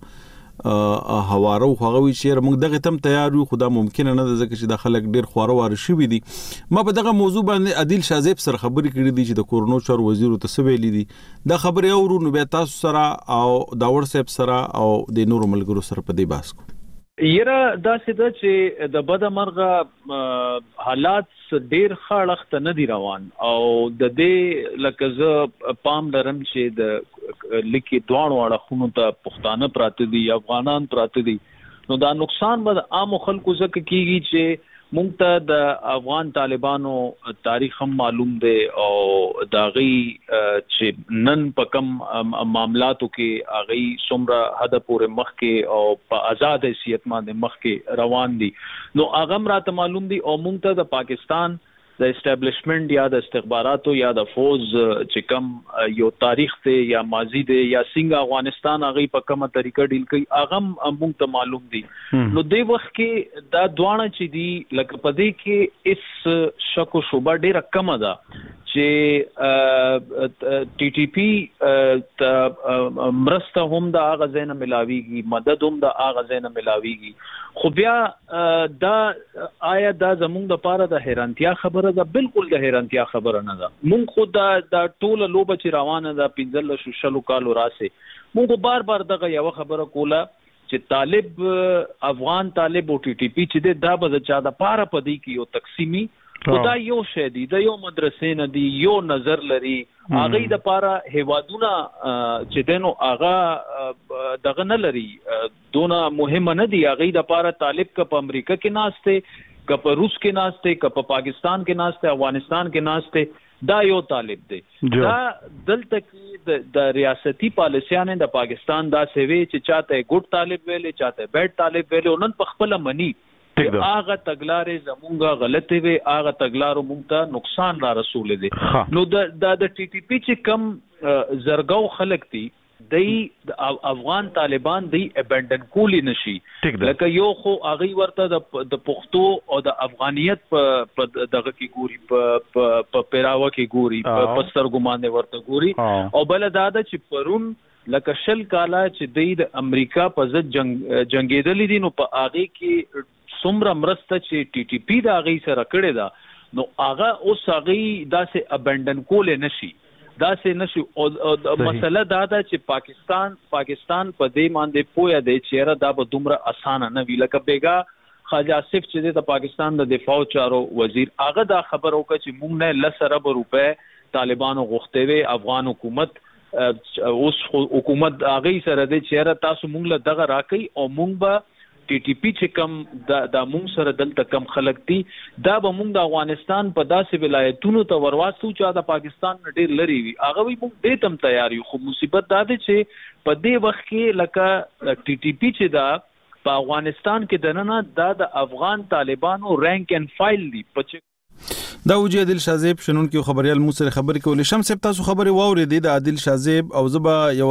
Speaker 3: دته هوارو خوغوي چې موږ دغه تم تیار یو خدا ممکن نه ده ځکه چې د خلک ډیر خواره واره شوی دي ما په دغه موضوع باندې عادل شازیب سره خبرې کړې دي چې د کورونو چارو وزیر ته سویلې دي دا خبره اورو نو بیا تاسو سره او داور صاحب سره او د نورو ملګرو سره په دې باس کو
Speaker 9: یره دا سده چې د بده مرغه حالات ډیر خړخت نه دی روان او د دې لکه ز پام لرم چې د لکه دوه واړه خونو ته پښتانه پراته دي افغانان پراته دي نو دا نقصان به عام خلکو زکه کیږي چې مونږ ته د افغان طالبانو تاریخ هم معلوم دی او دا غي چې نن په کم معاملاتو کې اغي څومره حد پورې مخ کې او په آزاد حیثیت باندې مخ کې روان دي نو هغه راته معلوم دي او مونږ ته د پاکستان د اسټابلیشمنت یا د استخباراتو یا د فوز چې کم یو تاریخ ته یا ماضی دی یا څنګه افغانستان هغه په کومه طریقه ډیل کوي هغه موږ ته معلوم دي نو د وخت کې دا دوانه چې دی لکه پدې کې اس شک او شوبه ډیره کم ده چې ټي ټي پی ته مرسته هم د هغه ځای ملاويږي مدد هم د هغه ځای ملاويږي خو بیا دا آیا دا زموږ د پاره د حیرانتیا خبره ده بالکل د حیرانتیا خبره نه ده مونږ خو دا د ټوله لوبه چې روانه ده پنځل شلو کالو راسه مونږ بار بار دغه یو خبره کوله چې طالب افغان طالب او ټي ټي پی چې دا به چا د پاره پدې کې یو تقسیمی خدا یو شه دی د یو مدرسې نه دی یو نظر لري هغه د پاره هیوادونه چې دنو هغه دغه نه لري دونه مهمه نه دی هغه د پاره طالب ک په امریکا کې ناشته ک په روس کې ناشته ک په پاکستان کې ناشته افغانستان کې ناشته دا یو طالب دی دا دلته کې د ریاستي پالیسیانه د پاکستان دا سوي چې چاته ګډ طالب ویلې چاته بیډ طالب ویلې نن په خپل منی هغه تګلارې زمونږه غلطي وي هغه تګلارو مونږ ته نقصان را رسول دي نو د د ټي ټي پی چې کم زرګاو خلک دي د افغان طالبان دی ابندن کولی نشي لکه یو خو هغه ورته د پښتو او د افغانیت په دغه کې ګوري په پیراوه کې ګوري په سترګمان ورته ګوري او بل دا د چې پرون لکه شل کاله چې د امریکا په ضد جنگ جنگیدل دي نو په هغه کې څومره مرسته چې ټي ټي پی دا غي سره کړی دا نو هغه اوس هغه داسې ابندن کول نشي داسې نشي او مسله دا ده چې پاکستان پاکستان په دې باندې پوهه دی چې دا به دومره اسانه نه وی لکه بیگا خواجه آصف چې د پاکستان د دفاع چارو وزیر هغه دا خبر وکړه چې موږ نه لس ارب روپے طالبانو غوښته وي افغان حکومت اوس حکومت هغه سره د چیرې تاسو موږ له دغه راکې او موږ به ټي ټي پی چې کم د د موږ سره دلته کم خلک دي دا به موږ د افغانستان په داسې ولایتونو ته ورواستو چې د پاکستان ډېر لري وي هغه وي موږ دې تم تیار یو خو مصیبت دا ده چې په دې وخت کې لکه ټي ټي پی چې دا په افغانستان کې دننه دا د افغان طالبانو رانک اینڈ فایل دی په
Speaker 3: دا وجه عادل شازیب شنن کې خبريال مو سره خبرې کولې شمس تاسو خبرې واورې د عادل شازیب او زبا یو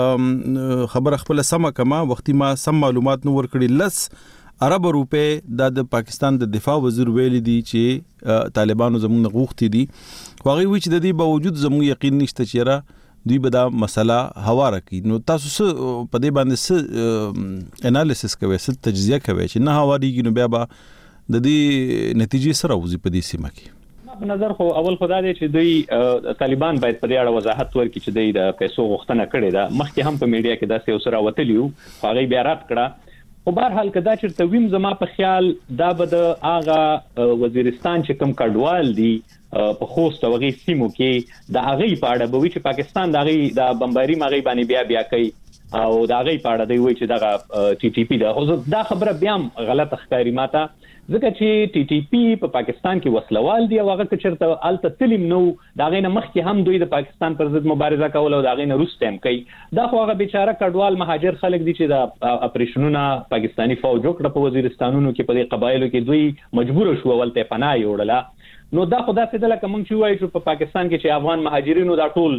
Speaker 3: خبر خپل سم کما وختي ما سم معلومات نو ورکړي لس ارب روپے د پاکستان د دفاع وزیر ویل دي چې طالبانو زموږ غوښتي دي واغې وی چې د دې باوجود زموږ یقین نشته چې را دوی به دا مسله هواره کړي نو تاسو په دې باندې څه انالیسس کوي څه تجزیه کوي چې نه هواريږي نو بیا به د دې نتیجې سره وځي په دې سیمه کې
Speaker 8: په نظر خو اول خدای دې چې دوی طالبان باید په دې اړه وضاحت ورکړي چې دوی د پیسو غوښتنه کړې ده. مخکې هم په میډیا کې داسې اوسره وتلی وو، هغه بیا رد کړه. خو بهر حال کدا چې تویم زما په خیال دا به د هغه وزیرستان چې کوم کډوال دي په خوست او غي سیمو کې د هغه په اړه به وی چې پاکستان د هغه د بمباري مغي باندې بیا بیا کوي او د هغه په اړه دی وی چې دغه ټي ټي پی دا خو دا خبره بیا غلط ښکاری ماته، ځکه چې ټي ټي پی په پاکستان کې وسلوال دی او هغه چرته الته تلیم نو دا غینه مخکې هم دوی د پاکستان پر ضد مبارزه کول او دا غینه روس تم کوي. دا خو هغه بیچاره کډوال مهاجر خلک دي چې د اپریشنونو پاکستانی فوج وکړه په وزیرستانونو کې په دې قبایلو کې دوی مجبور شو ولته پناه یوړله. نو دا خو دا څه د لکه مونږ چې وایو چې په پاکستان کې چې افغان مهاجرینو دا ټول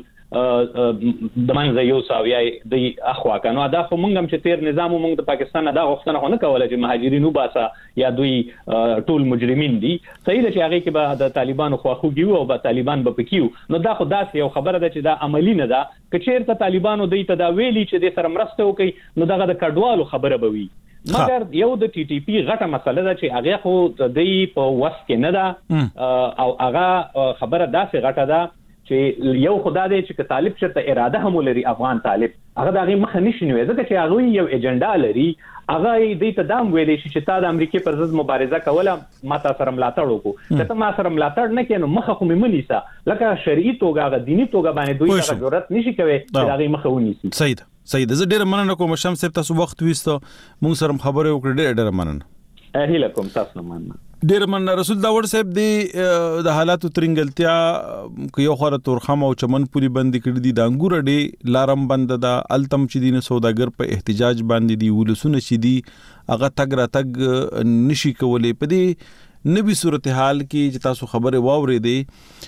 Speaker 8: د منځه یو ساوي د اخوا کنو دا خو مونږ هم چې تیر نظام مونږ د پاکستان دا غوښتنه خو نه کوله چې مهاجرینو باسا یا دوی ټول مجرمین دي. صحیح ده چې هغه کې به د طالبانو خواخوږي او به طالبان به پکيو. نو دا خو داسې یو خبره ده چې دا عملی نه ده. کچېرته طالبانو دوی ته دا ویلي چې د سره مرسته وکړي نو دغه د کډوالو خبره به وي. مګر یو د ټي ټي پی غټه مسله ده چې هغه خو د دې په وس کې نه ده او هغه خبره داسې غټه ده چې یو خدای دې چې طالب چرته اراده هم لري افغان طالب هغه دغه مخ نشي نوې ځکه چې هغه یو ایجنډا لري. هغه دې ته دام ویلې چې تا د امریکای پر ضد مبارزه کوله ما تاسو سره ملاتړ وکړو چې ته ما سره ملاتړ نه کینو مخه خو مې منیسا لکه شرعي توګه غو دینی توګه باندې دوی ته ضرورت نشي کوي چې هغه مخه ونیسي.
Speaker 3: صحیح ده صحیح ده. زه ډیر مننه کوم شمس صاحب تاسو وخت وېستو مونږ سره خبرې وکړې ډیر ډیر مننه.
Speaker 8: هیله کوم تاسو مننه.
Speaker 3: ډیر مننه رسول داور صاحب دی د حالاتو ترنګلتیا یو خره تورخم او چمن پوری بندي کړی دي د انګور ډي لارم بند ده التم چې دین سوداګر په احتجاج باندې دی ولسونه چې دی هغه تګ را تګ نشي کولې په دې نبي صورتحال کې چې تاسو خبره واوري دي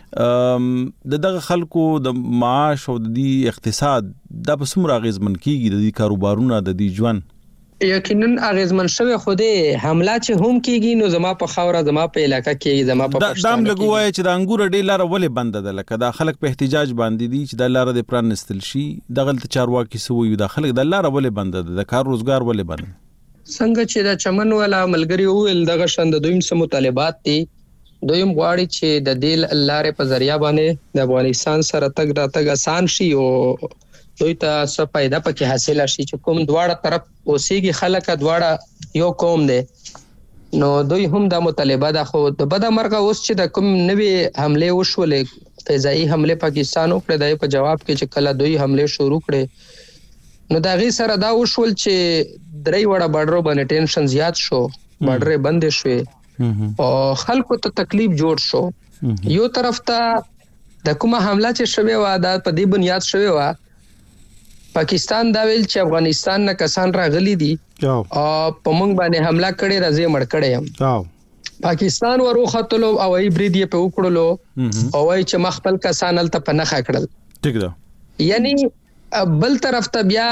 Speaker 3: د دغه خلکو د معاش او د اقتصاد د بسمره غیزمن کیږي د دې کاروبارونو د دې ژوند
Speaker 4: یقینا اغیزمن شوی خوده حمله چې هم کیږي نو زما په خاوره زما په علاقہ کې زما په
Speaker 3: پښتون دام لګوي چې د انګور ډی لار ولې بند ده لکه دا خلک په احتجاج باندې دي چې د لار د پرانستل شي دغه چارواکي سوي د خلک د لار ولې بند ده د کار روزګار ولې بند
Speaker 4: څنګه چې د چمن ولا ملګری ویل دغه شند دویم سم مطالبات دي دویم غواړي چې د دې لارې په ذریعہ باندې د افغانستان سره تګ راتګ آسان شي او دوی ته څه پیدا پکې حاصل شي چې کوم دواړه طرف اوسېږي خلک دواړه یو قوم دي نو دوی هم د مطالبه ده. خو د بد مرګه اوس چې د کوم نوې حمله وشولې فضائي حمله پاکستان وکړه د په جواب کې چې کله دوی حمله شروع کړي نو دا غي سره دا وشول چې درې وړه بارډر باندې ټینشن زیات شو بارډر بند شوه او خلکو ته تکلیف جوړ شو. یو طرف ته د کومه حمله چې شوه و دا په دې بنیاد شوه و پاکستان دا ویل چې افغانستان نه کسان راغلي دي او په موږ باندې حمله کړي راځي مړ کړي هم پاکستان وروختلو او ای بریدي په وکړلو او ای چې مخبل کسان ال ته پنخه کړل.
Speaker 3: ټیک ده.
Speaker 4: یعنی بل طرف ته بیا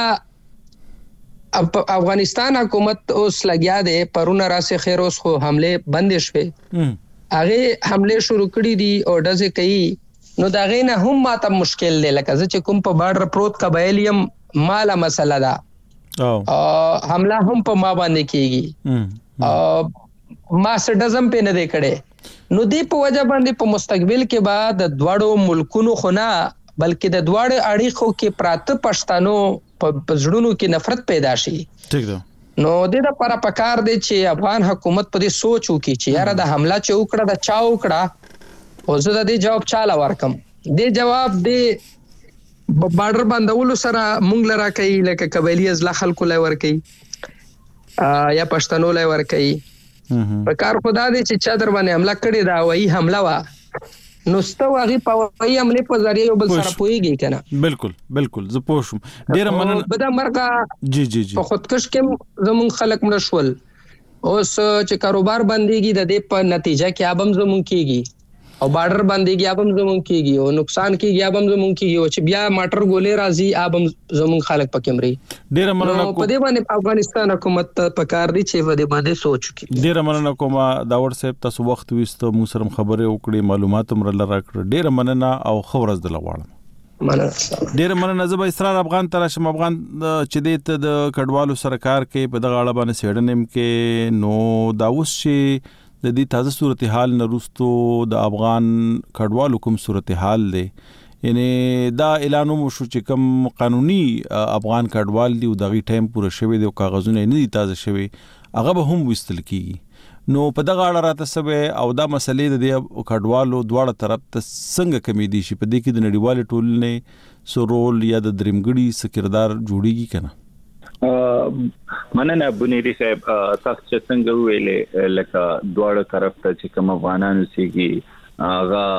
Speaker 4: افغانستان حکومت اوس لګیا دی پرونه راسه خیر اوس خو حمله بند شوه هغه حمله شروع کړي دي او دځه کوي نو دا غینه هم ماته مشکل دی لکه چې کوم په بارډر پروت قبایلیم مالا مسله ده او حمله هم په ما باندې کیږي او ما سډزم په نه دی کړي نو دی په وجه باندې په مستقبل کې بعد د دواړو ملکونو خونه بلکې د دواړو اړیخو کې پراته پښتنو په زړونو کې نفرت پیدا شي.
Speaker 3: ټیک ده.
Speaker 4: نو د دې لپاره پکار دی چې افغان حکومت په دې سوچ وکړي چې یاره د حمله چې وکړه د چا وکړه او زه د دې جواب چاله ورکم. دې جواب دې بارډر بندولو سره مونږ لرا کوي لکه قبایلی ازلا خلکو لای ور کوي یا پښتنو لای ور کوي په کار خدا دې چې چا در باندې حمله کړې دا وایي حمله وا نو ستو هغه په وایي حمله په ذریعہ یو بل سره پويږي کنه.
Speaker 3: بالکل بالکل زه پوښم ډیر مننه.
Speaker 4: بدا مرګه جی جی جی په خودکش کې زمون خلک مړ شول اوس چې کاروبار بنديږي د دې په نتیجه کې ابم زمون کیږي او بارډر باندې کې ابم زمون کیږي او نقصان کیږي ابم زمون کیږي او چې بیا ماټر ګولې راځي ابم زمون خلک پکې مري.
Speaker 3: ډیر مننه
Speaker 4: په دې باندې افغانستان حکومت په کار دی چې په دې باندې سوچ وکړي.
Speaker 3: ډیر مننه کوم داور صاحب تاسو وخت وستو مو سره خبرې وکړې معلومات هم را کړ ډیر مننه او خبرز د لغواړم.
Speaker 4: مننه
Speaker 3: ډیر مننه. زه به اسرار افغان تر شم افغان چې د کډوالو سرکار کې په دغه اړه باندې سیډنیم کې نو دا اوس چې د دې تازه صورتحال نه وروستو د افغان کډوالو کوم صورتحال دی، یعنی دا اعلان مو شو چې کوم قانوني افغان کډوال دی او دغه ټایم پوره شوی دی او کاغذونه نه دي تازه شوی، هغه به هم وستل کیږي. نو په دغه اړه راته سبه او دا مسلې د دې کډوالو دواړه طرف ته څنګه کمی دي شي، په دې کې د نړیوال ټولنې سرول یا د درمګړي سکردار جوړیږي کنه؟
Speaker 6: مننه بنيري صاحب، تاسو چې څنګه ویلې لکه دواړه طرف ته چې کوم افغانانو سیږي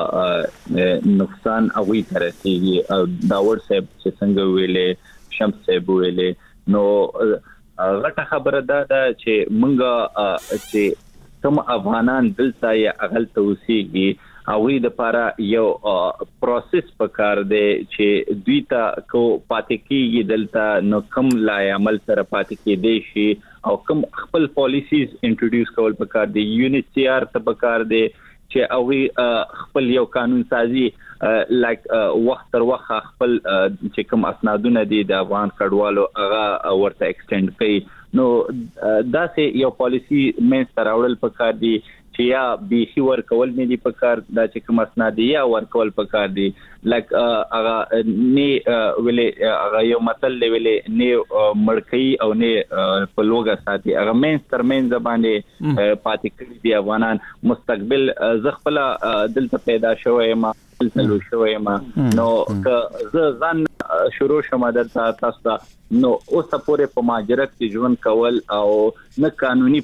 Speaker 6: هغه نقصان اوی ترسيږي. داور صاحب چې څنګه ویلې، شمس صاحب ویلې، نو غټه خبره ده چې مونږه چې کوم افغانان دلته یا اغلته وسیږي اوی د لپاره یو پروسس پکار دی چې دوی ته کو پاتې کیږي دلته، نو کوم لای عمل سره پاتې کېدی شي او کوم خپل پالیسیز انټروډیوس کول پکار دی. یونیسی آر ته پکار دی چې اوی خپل یو قانون سازي لایک وخت تر وخت خپل چې کوم اسنادونه دي د افغان کډوالو هغه ورته ایکسټند کړي. نو دا سه یو پالیسی مین سره وړل پکار دی چې یا بیخي ورکول نه دي پکار، دا چې کوم اسناد یا ورکول پکار دي. لکه هغه نه ویلې هغه یو متل ویلې نه مړکۍ او نه په لوګه ساتي، هغه مین تر مین زبانه پاتې کړي دي افغانان. مستقبل زغفل دلته پیدا شوی ما دلته شوی ما نو که ز ځان شروع شوم درته تاسو ته نو اوس پورې په ماجرت کې ژوند کول او نه قانوني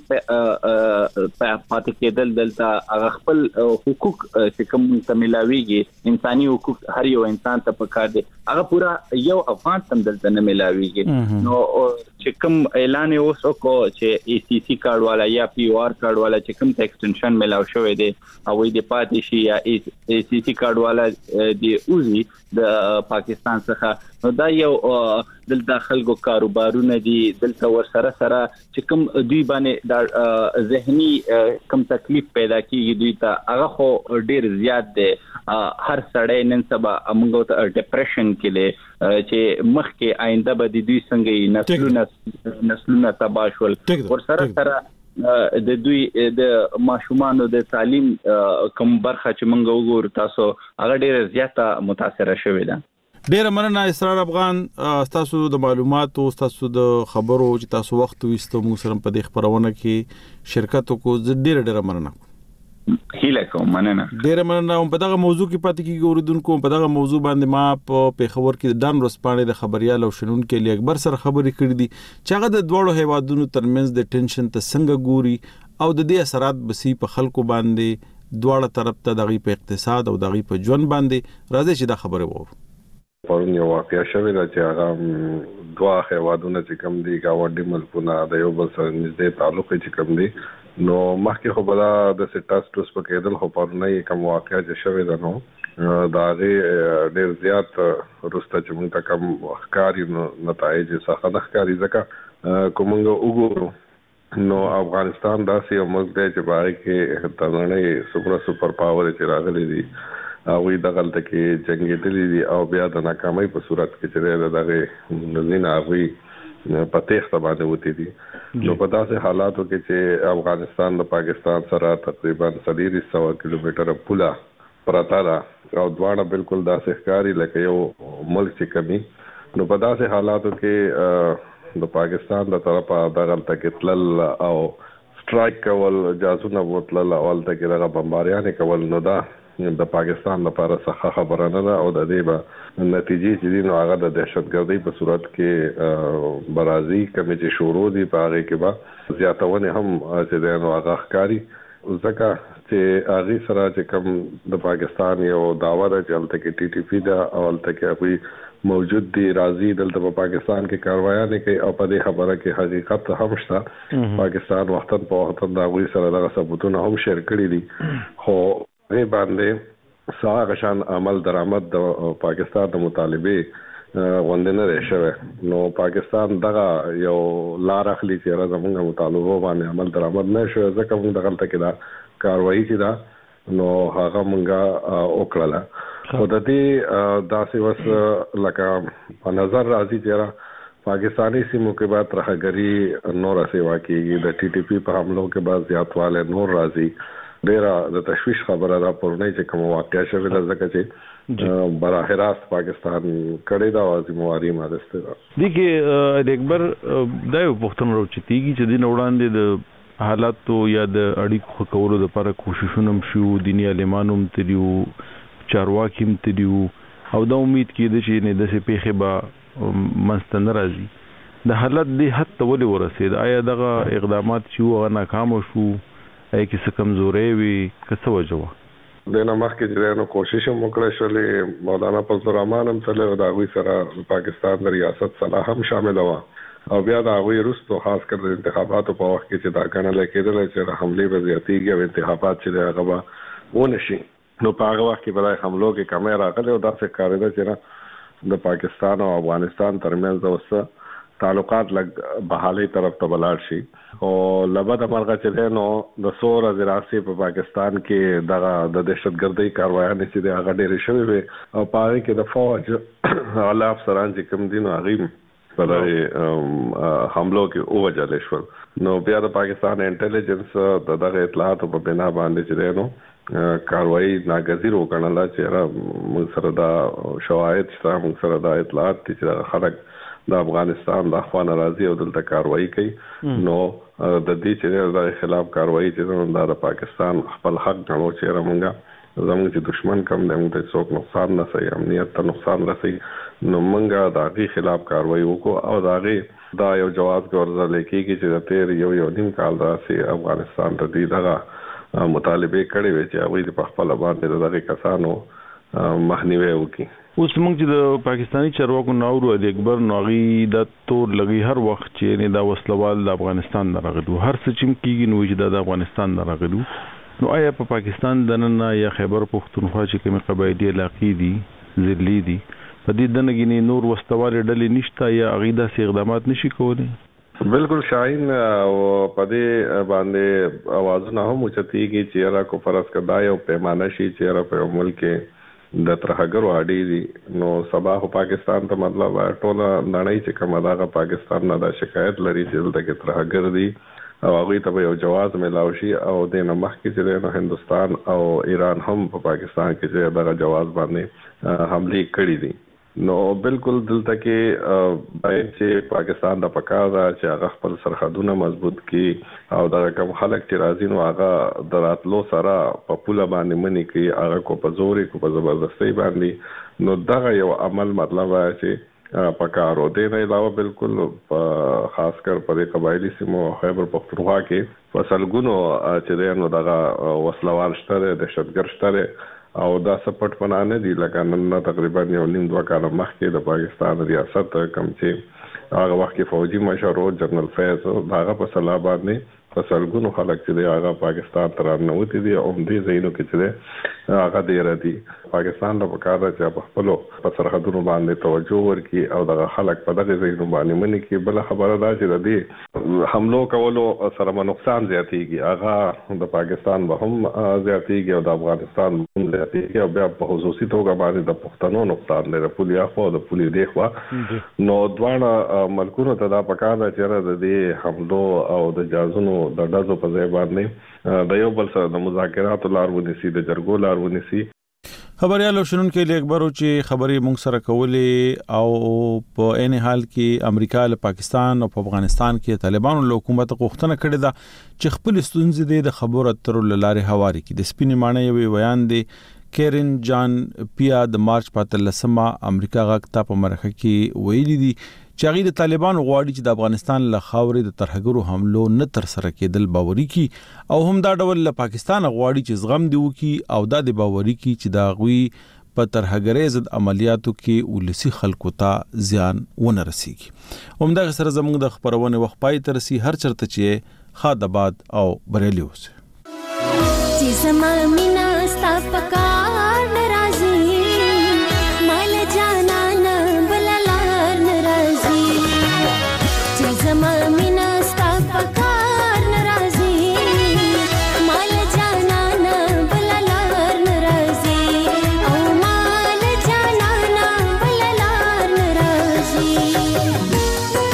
Speaker 6: پاتې کېدل دلته هغه خپل حقوق چې کوم ته ملاويږي، انساني حقوق هر یو انسان ته پکار دي، هغه پورا یو افغان تم دلته نه ملاويږي. نو چې کوم اعلان اوس وکړو چې ای سی سی کارت والا یا پی او آر کارت والا چې کوم ته ایکسټنشن ملاو شوی دی او د پاتې شي یا ای سی سی کارت والا دی اوزي د پاکستان څخه، نو دا یو دلته خلکو کاروبارونه دي، دلته ور سره سره چې کوم دوی باندې دا ذهني کم تکلیف پیدا کیږي دوی ته هغه خو ډیر زیات دی. هر سړی نن سبا موږ ته ډیپریشن کې چې مخ کې آینده به دوی څنګه نسلونه نسلونه تباشول ور سره سره د دوی د ماشومان د تعلیم کوم برخه چې موږ وګورو تاسو هغه ډیر زیاته متاثر شوې ده.
Speaker 3: ډیر مننه اسرار افغان، تاسو د معلوماتو تاسو د خبرو چې تاسو وخت وستو موږ سره په دې خبرونه کې شرکت وکړو، ډیر ډیر مننه.
Speaker 6: هیله کوم، مننه
Speaker 3: ډیر مننه. په دغه موضوع کې پاتې کیږو اوریدونکو، په دغه موضوع باندې ما په پیښور کې د ډان ورسپانې د خبريال او شنون کې لی اکبر سره خبرې کړې دي چې هغه د دوړو هیوادونو ترمنځ د ټینشن ته څنګه ګوري او د دې اثرات بسی په خلکو باندې دواړه طرف ته دغه په اقتصاد او دغه په ژوند باندې راځي چې دا خبره وو.
Speaker 10: پرون یو واقعیا شوې ده چې هغه دوه هیوادونه چې کوم دي ګاونډي ملکونه د یو بل سره نږدې تعلق چې کوم دي، نو مخکې خو بلا د سټاس ټوس په کېدل خو پرون یې کوم واقعیا چې شوې ده نو دا غي ډېر زیات روسته چې موږ ته کوم ښکاری نتایج څخه د ښکاری ځکه کومه وګورو نو افغانستان داسې یو ملک دی چې باندې کې تنړې سپر سپر پاور چې راغلي دي او د غلطه کې جنگي دي او بیا د ناکامۍ په صورت کې چې دغه نزینه اوی په تخته باندې وتی دي. نو په داسې حالاتو کې چې افغانستان د پاکستان سره تقریبا ثلاث سوه کیلومتره پوله پراته ده او دواړه بالکل داسې ښکاري لکه یو ملک چې کمی، نو په داسې حالاتو کې د پاکستان د طرفه د غلطه کې تلل او سټرایک کول، جاسونه وتلل او الته کې دغه بمباریانې کول، نو دا د پاکستان لپاره څه خبره نه ده او د دې به نتیجې چې دي نو هغه د دهشتګردۍ په صورت کې برازي کمې چې شروع دي په هغه کې به زیاتونه هم چې د نو هغه ښکاری ځکه چې هغه سره چې کوم د پاکستان یو داور چې الته کې ټي ټي پی دا او الته کې کوئی موجود دي راځي دلته په پاکستان کې کاروایي نه کوي او په دې خبره کې حقیقت هم شته. پاکستان وختن په وختن دا غوي سره دغه ثبوتونه هم شیر کړی دي، خو غي باندې ساغه شان عمل درآمد د پاکستان د مطالبه غوندنه راشوه. نو پاکستان دغه یو لار اخلي چې راځه موږ مطالبه باندې عمل درآمد نه شو ځکه موږ دغه تل کې دا کاروایی چې دا نو هغه موږ وکړه. خو د دې داسې وس لکه په نظر راځي چې पाकिस्तानी सीमों के बाद तरहगरी नोर सेवा करेगी द टीटीपी पर हमलों के बाद ज्यातवाले नोर राजी डेरा द तशवीश खबर रा पुरने चे कम वाकया शविल जका चे बराह रास्त पाकिस्तान कड़े दा जिम्मेवारी मादस्ते दा
Speaker 3: देखिए एक बार दायो पुख्तन रोचतीगी چې دین وړاندې د حالاتو یا د اړیکو کولو لپاره کوششونه شو دیني عالمانو تریو چارواکي تریو او دا امید کېده چې نه د سه پیخه با منستن راځي د حالت د حد ته ولې ورسید آیا دغه اقدامات چې هغه ناکام شو اې کې څه کمزورې وي څه وجوه
Speaker 10: دنه مخکې چې نو کوشش وکړه شولې مولانا فضل الرحمن هم تل دا غوي سره پاکستان د ریاست صلاح هم شامل و او بیا دا غوي رستو خاص کر د انتخاباتو په وخت کې چې دا کنه لکېدل چې حمله به زیاتېږي او انتخابات چې هغه به ونشي نو په هغه وخت کې بلای حملو کې کیمرا غلې او دا څه کارېده چې د پاکستان او افغانستان ترمنځ اوسه تعلقات لګ بحالي طرف ته بلاړ شي او لبد مرغه چې نو د سور ازراسي په پاکستان کې دغه د دهشتګردۍ کاروایانې چې د هغه ډېرې شوې وي او پاره کې د فوج اعلی افسران چې کوم دي نو هغه په حملو کې اوجل شول نو بیا د پاکستان انټيليجنس د دغه اطلاعاتو په بنا باندې چې نو کاروایی ناګزیر وکړل چې موږ سره دا شواهد شته موږ سره دا اطلاعات چې خلک د افغانستان د اخوان راضي او دلته کاروایی کوي نو د دې چې د خلاف کاروایی چې د پاکستان خپل حق غنو چې رمنګا زموږ چې دشمن کم دی موږ ته څوک نقصان نه سي امنیت ته نقصان رسي نو موږ د هغه خلاف کاروایی وکړو او دا هغه دا یو جواز ګورځل کېږي چې د تیر یو یو نیم کال راځي افغانستان ته دی دغه مطالبه کړي وي چې هغه په خپل باندې دغه کسانو مخنیوي وکړي
Speaker 3: اوس موږ چې د پاکستانی چارواکو ناورو علي اکبر نوغي د تور لګي هر وخت چې نه دا وسلوال د افغانستان نه راغلو هر څه چې کیږي نو چې د افغانستان نه راغلو نو آیا په پاکستان د نن یا خیبر پختونخوا چې کوم قبایلی علاقې دي ذلی دي په دې دنګینی نور وسلوال ډلې نشته یا عقیده سي اقدامات نشي کولای
Speaker 10: بالکل شاهین او په دې باندې اوازونه هم چتيږي چې را کو فرض کدا یو پیمانه شي چې را په ملک د ترهګرو اړې دي نو سبا خو پاکستان ته مطلب ټوله نړۍ چې کومه دا پاکستان نه دا شکایت لري چې دلته کې ترهګر دي او هغه ته یو جواز ملاوي شي او د نمخ کې چې هندستان او ایران هم په پاکستان کې چې دا جواز باندې حمله کړې دي نو بالکل دلته کې باید چې پاکستان د پکاره چې هغه خپل سرحدونه مضبوط کړي او دا کوم خلک چې راځي نو هغه دراتلو سره په پوله باندې منی کې هغه کو په زوري کو په زبردستۍ باندې نو دا یو عمل مطلب وایي چې پکارو دی نه علاوه بالکل خاص کر په قبایلی سیمو خیبر پختونخوا کې فصلګونو چې نو دا وسلوال شته دهشتګر شته او دا سپټ پنانه دي لکه نن تقریبا یو نیم دوه کال مخکې د پاکستان ریاست کم چې هغه وخت کې فوجي مشر او جنرال فیض هغه په صلاح باندې فصلګونو خلک چې هغه پاکستان تر نه وتی دي او دې زینو کې چې هغه دی ردی پاکستان له پکاره چې په خپل په سرحدونو باندې توجه ورکړي او د خلک په دغه زینو باندې مني کې بل خبره ده چې د دې حملو کولو سره نقصان زیاتېږي هغه د پاکستان به هم زیاتېږي او د افغانستان هم زیاتېږي او بیا په خصوصي توګه باندې د پښتنو نقصان لري پولیا خو د پولی دی خو نو دواړه ملکونو ته دا پکاره چې د دې حملو او د جازونو د ډازو په ځای باندې د یو بل سره د مذاکراتو لار ونیسي د جرګو لار ونیسي
Speaker 3: خبريالو شنن کې لیکبرو چې خبري مونږ سره کولې او په عین حال کې امریکا له پاکستان او په افغانستان کې طالبانو له حکومت غوښتنه کړې ده چې خپل ستونزې د خبرو اترو لاره هواري کې د سپینې معنی یو بیان دی کیرن جان پیا د مارچ پاتلسمه امریکا غاکتا په مرخه کې ویلي دي چې هغه د طالبانو غواړي چې د افغانستان له خاورې د ترهګرو حملو نه تر سره کېدل باوري کی او هم دا ډول له پاکستان غواړي چې زغم دی وکي او دا د باوري کی چې دا غوي په ترهګرۍ ضد عملیاتو کې ولسی خلکو ته زیان ونه رسیږي همدا سره زموږ د خبرونه وخت پای تر سي هر چرته چې خادباد او بریلی اوس
Speaker 11: چې زما مینا ستا پکار ناراضي مال جانا نه بللار ناراضي چې زما مینا ستا پکار ناراضي مال جانا نه بللار ناراضي او مال جانا نه بللار ناراضي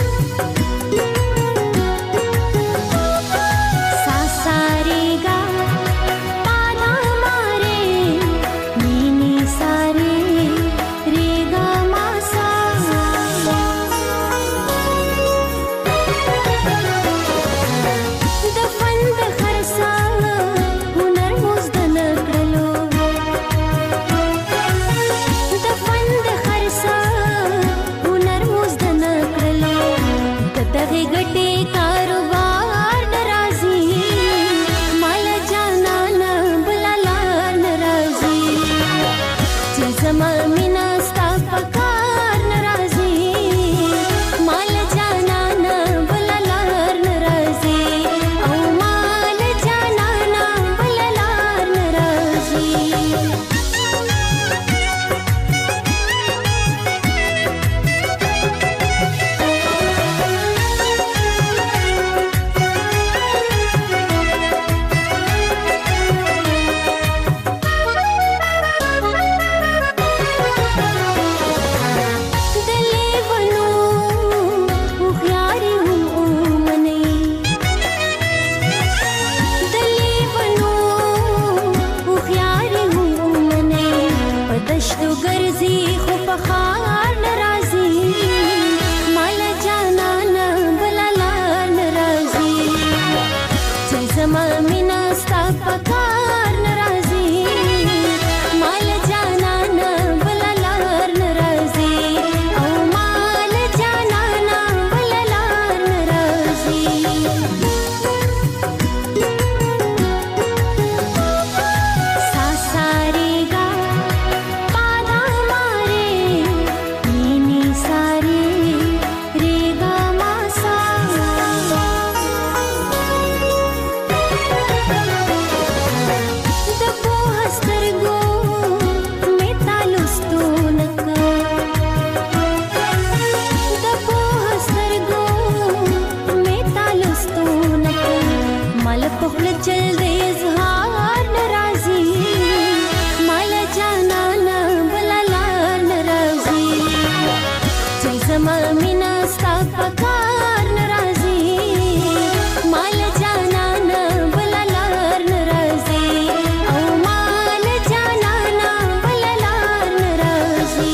Speaker 11: पखल चल दे इजहार नाराजी माला जाना ना बलाला नाराजी चल समा मीना स्ता पकार नाराजी माला जाना ना बलाला नाराजी ओ माला जाना ना बलाला नाराजी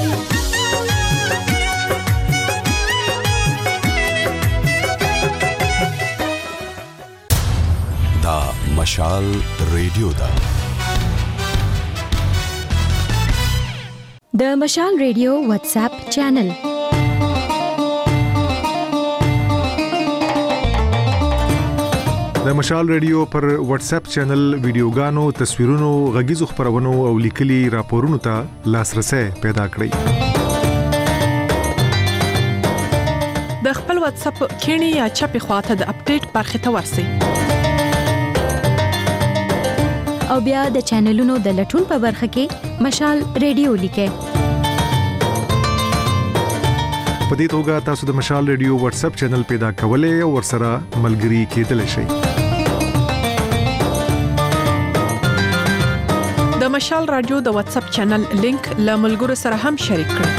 Speaker 12: मशाल रेडियो दा
Speaker 13: د مشال रेडियो WhatsApp चैनल
Speaker 14: د مشال ریډیو پر واتس اپ چینل ویډیوګانو تصویرونو غږیزو خبرونو او لیکلي راپورونو ته لاسرسي پیدا کړئ
Speaker 15: د خپل واتس اپ کینی یا چپی خواته د اپډیټ برخه ته ورسئ
Speaker 13: او بیا د چینلونو د لټون په برخه کې مشال ریډیو لیکه
Speaker 14: په دې توګه تاسو د مشال ریډیو واتس اپ چینل پیدا کولای او ورسره ملګري کېدلی شئ
Speaker 15: د مشال رادیو د واتس اپ چینل لینک له ملګرو سره هم شریک کړئ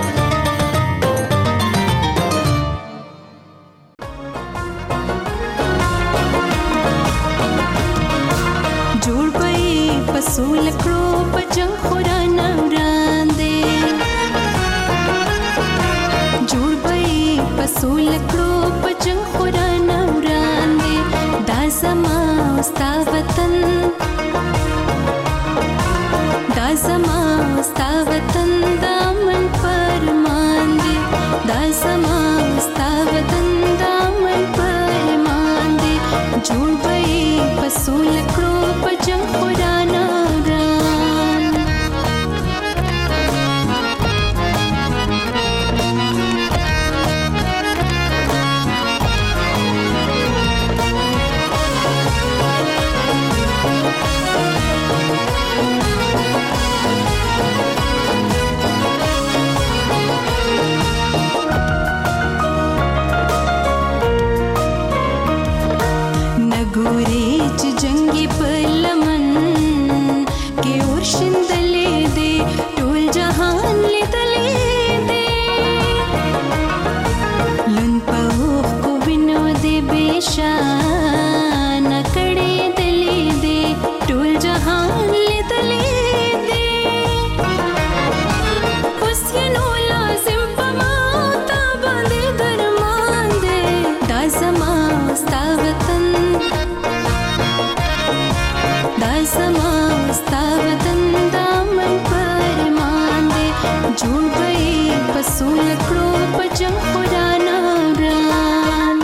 Speaker 11: پسول کړو په جنگ خورانه وړاندې جوړ به پسول کړو په جنگ خورانه وړاندې دا زما ستا وطن دا زما ستا وطن دا من فرمان دی دا زما ستا وطن دا من فرمان دی جوړ به پسول کړو په جنگ خورانه जंगी पलमन के उर्शिंदले दे टोल जहान ले तले दे लन पहुख को बिनो दे बेशान कड़े दले दे टोल जहान ले तले दे हुस्नो लाजिम पमाता बंदे दरमान दे दासमा स्ता वतन दासमा स्ता वतन दामन परमान दे जोड़ गई पसूल करो पजंग खुराना रान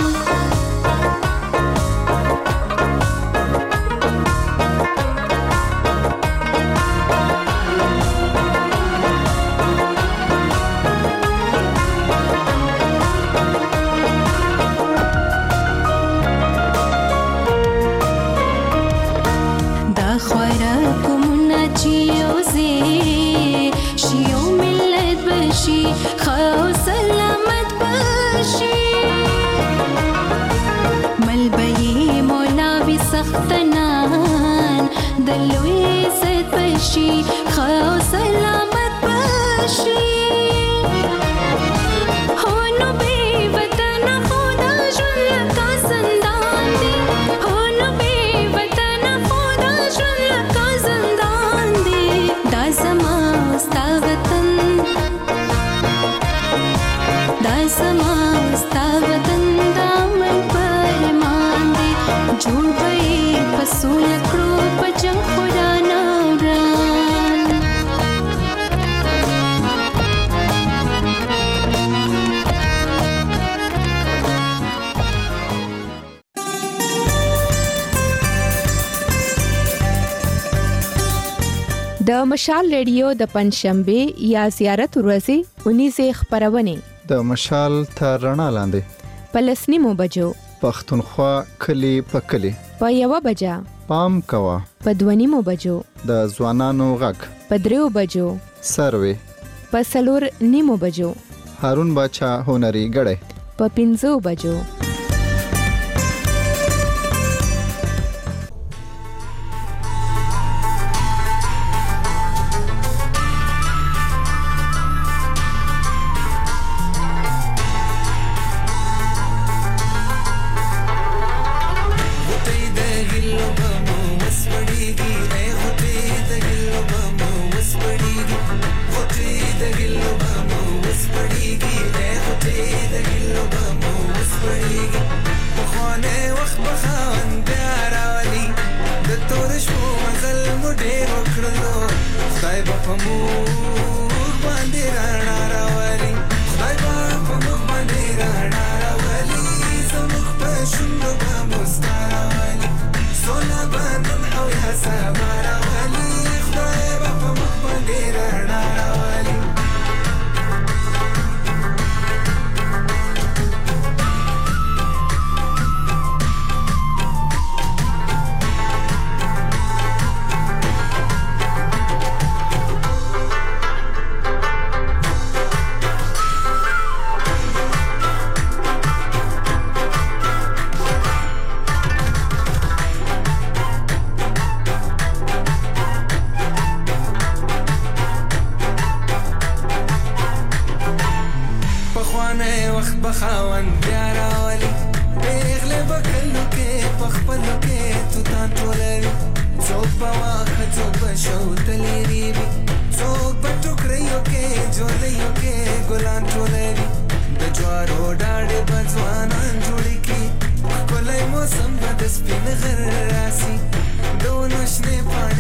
Speaker 11: خو سلامت بشي ملبي مولا بسختنان دلوي زد بشي خو سلامت بشي هونو بي وطن خدا جل کا زندان دي هونو بي وطن خدا جل کا زندان دي دا زما ستا وطن दासमा स्ता वतन दामन परमान दे जोड़ गई पसूल करो पजंग खुराना रान
Speaker 2: د مشال ریډیو د پنځشنبه یا زیارت ورځې اونیزه خبرونه
Speaker 16: د مشال تر رڼا لاندې
Speaker 2: پلسنیمو بجو
Speaker 16: پښتونخوا کلی په کلی
Speaker 2: په یو بجا
Speaker 16: پام کوا
Speaker 2: په دونیمو بجو
Speaker 16: د ځوانانو غږ
Speaker 2: په دریو بجو
Speaker 16: سروي
Speaker 2: په سلور نیمو بجو
Speaker 16: هارون باچا هنري غړې
Speaker 2: په پنځو بجو
Speaker 17: په موږ باندې رڼا راولي خدای به په موږ باندې رڼا راولي زموږ په شونډو به مسکا راولي سوله به نن او یا سبا راولي خدای به په موږ باندې رڼا راولي بخاون بیا راولي پیغلې به کلو کې په خپلو کې توتان ټولوي څوک به واښه څوک به شوتلې ریبي څوک به ټوکریو کې جولیو کې ګلان ټولوي د جوارو ډاډې به ځوانان جوړې کړي ښکلی موسم به د سپین غر راسي د ونو شنې پاڼې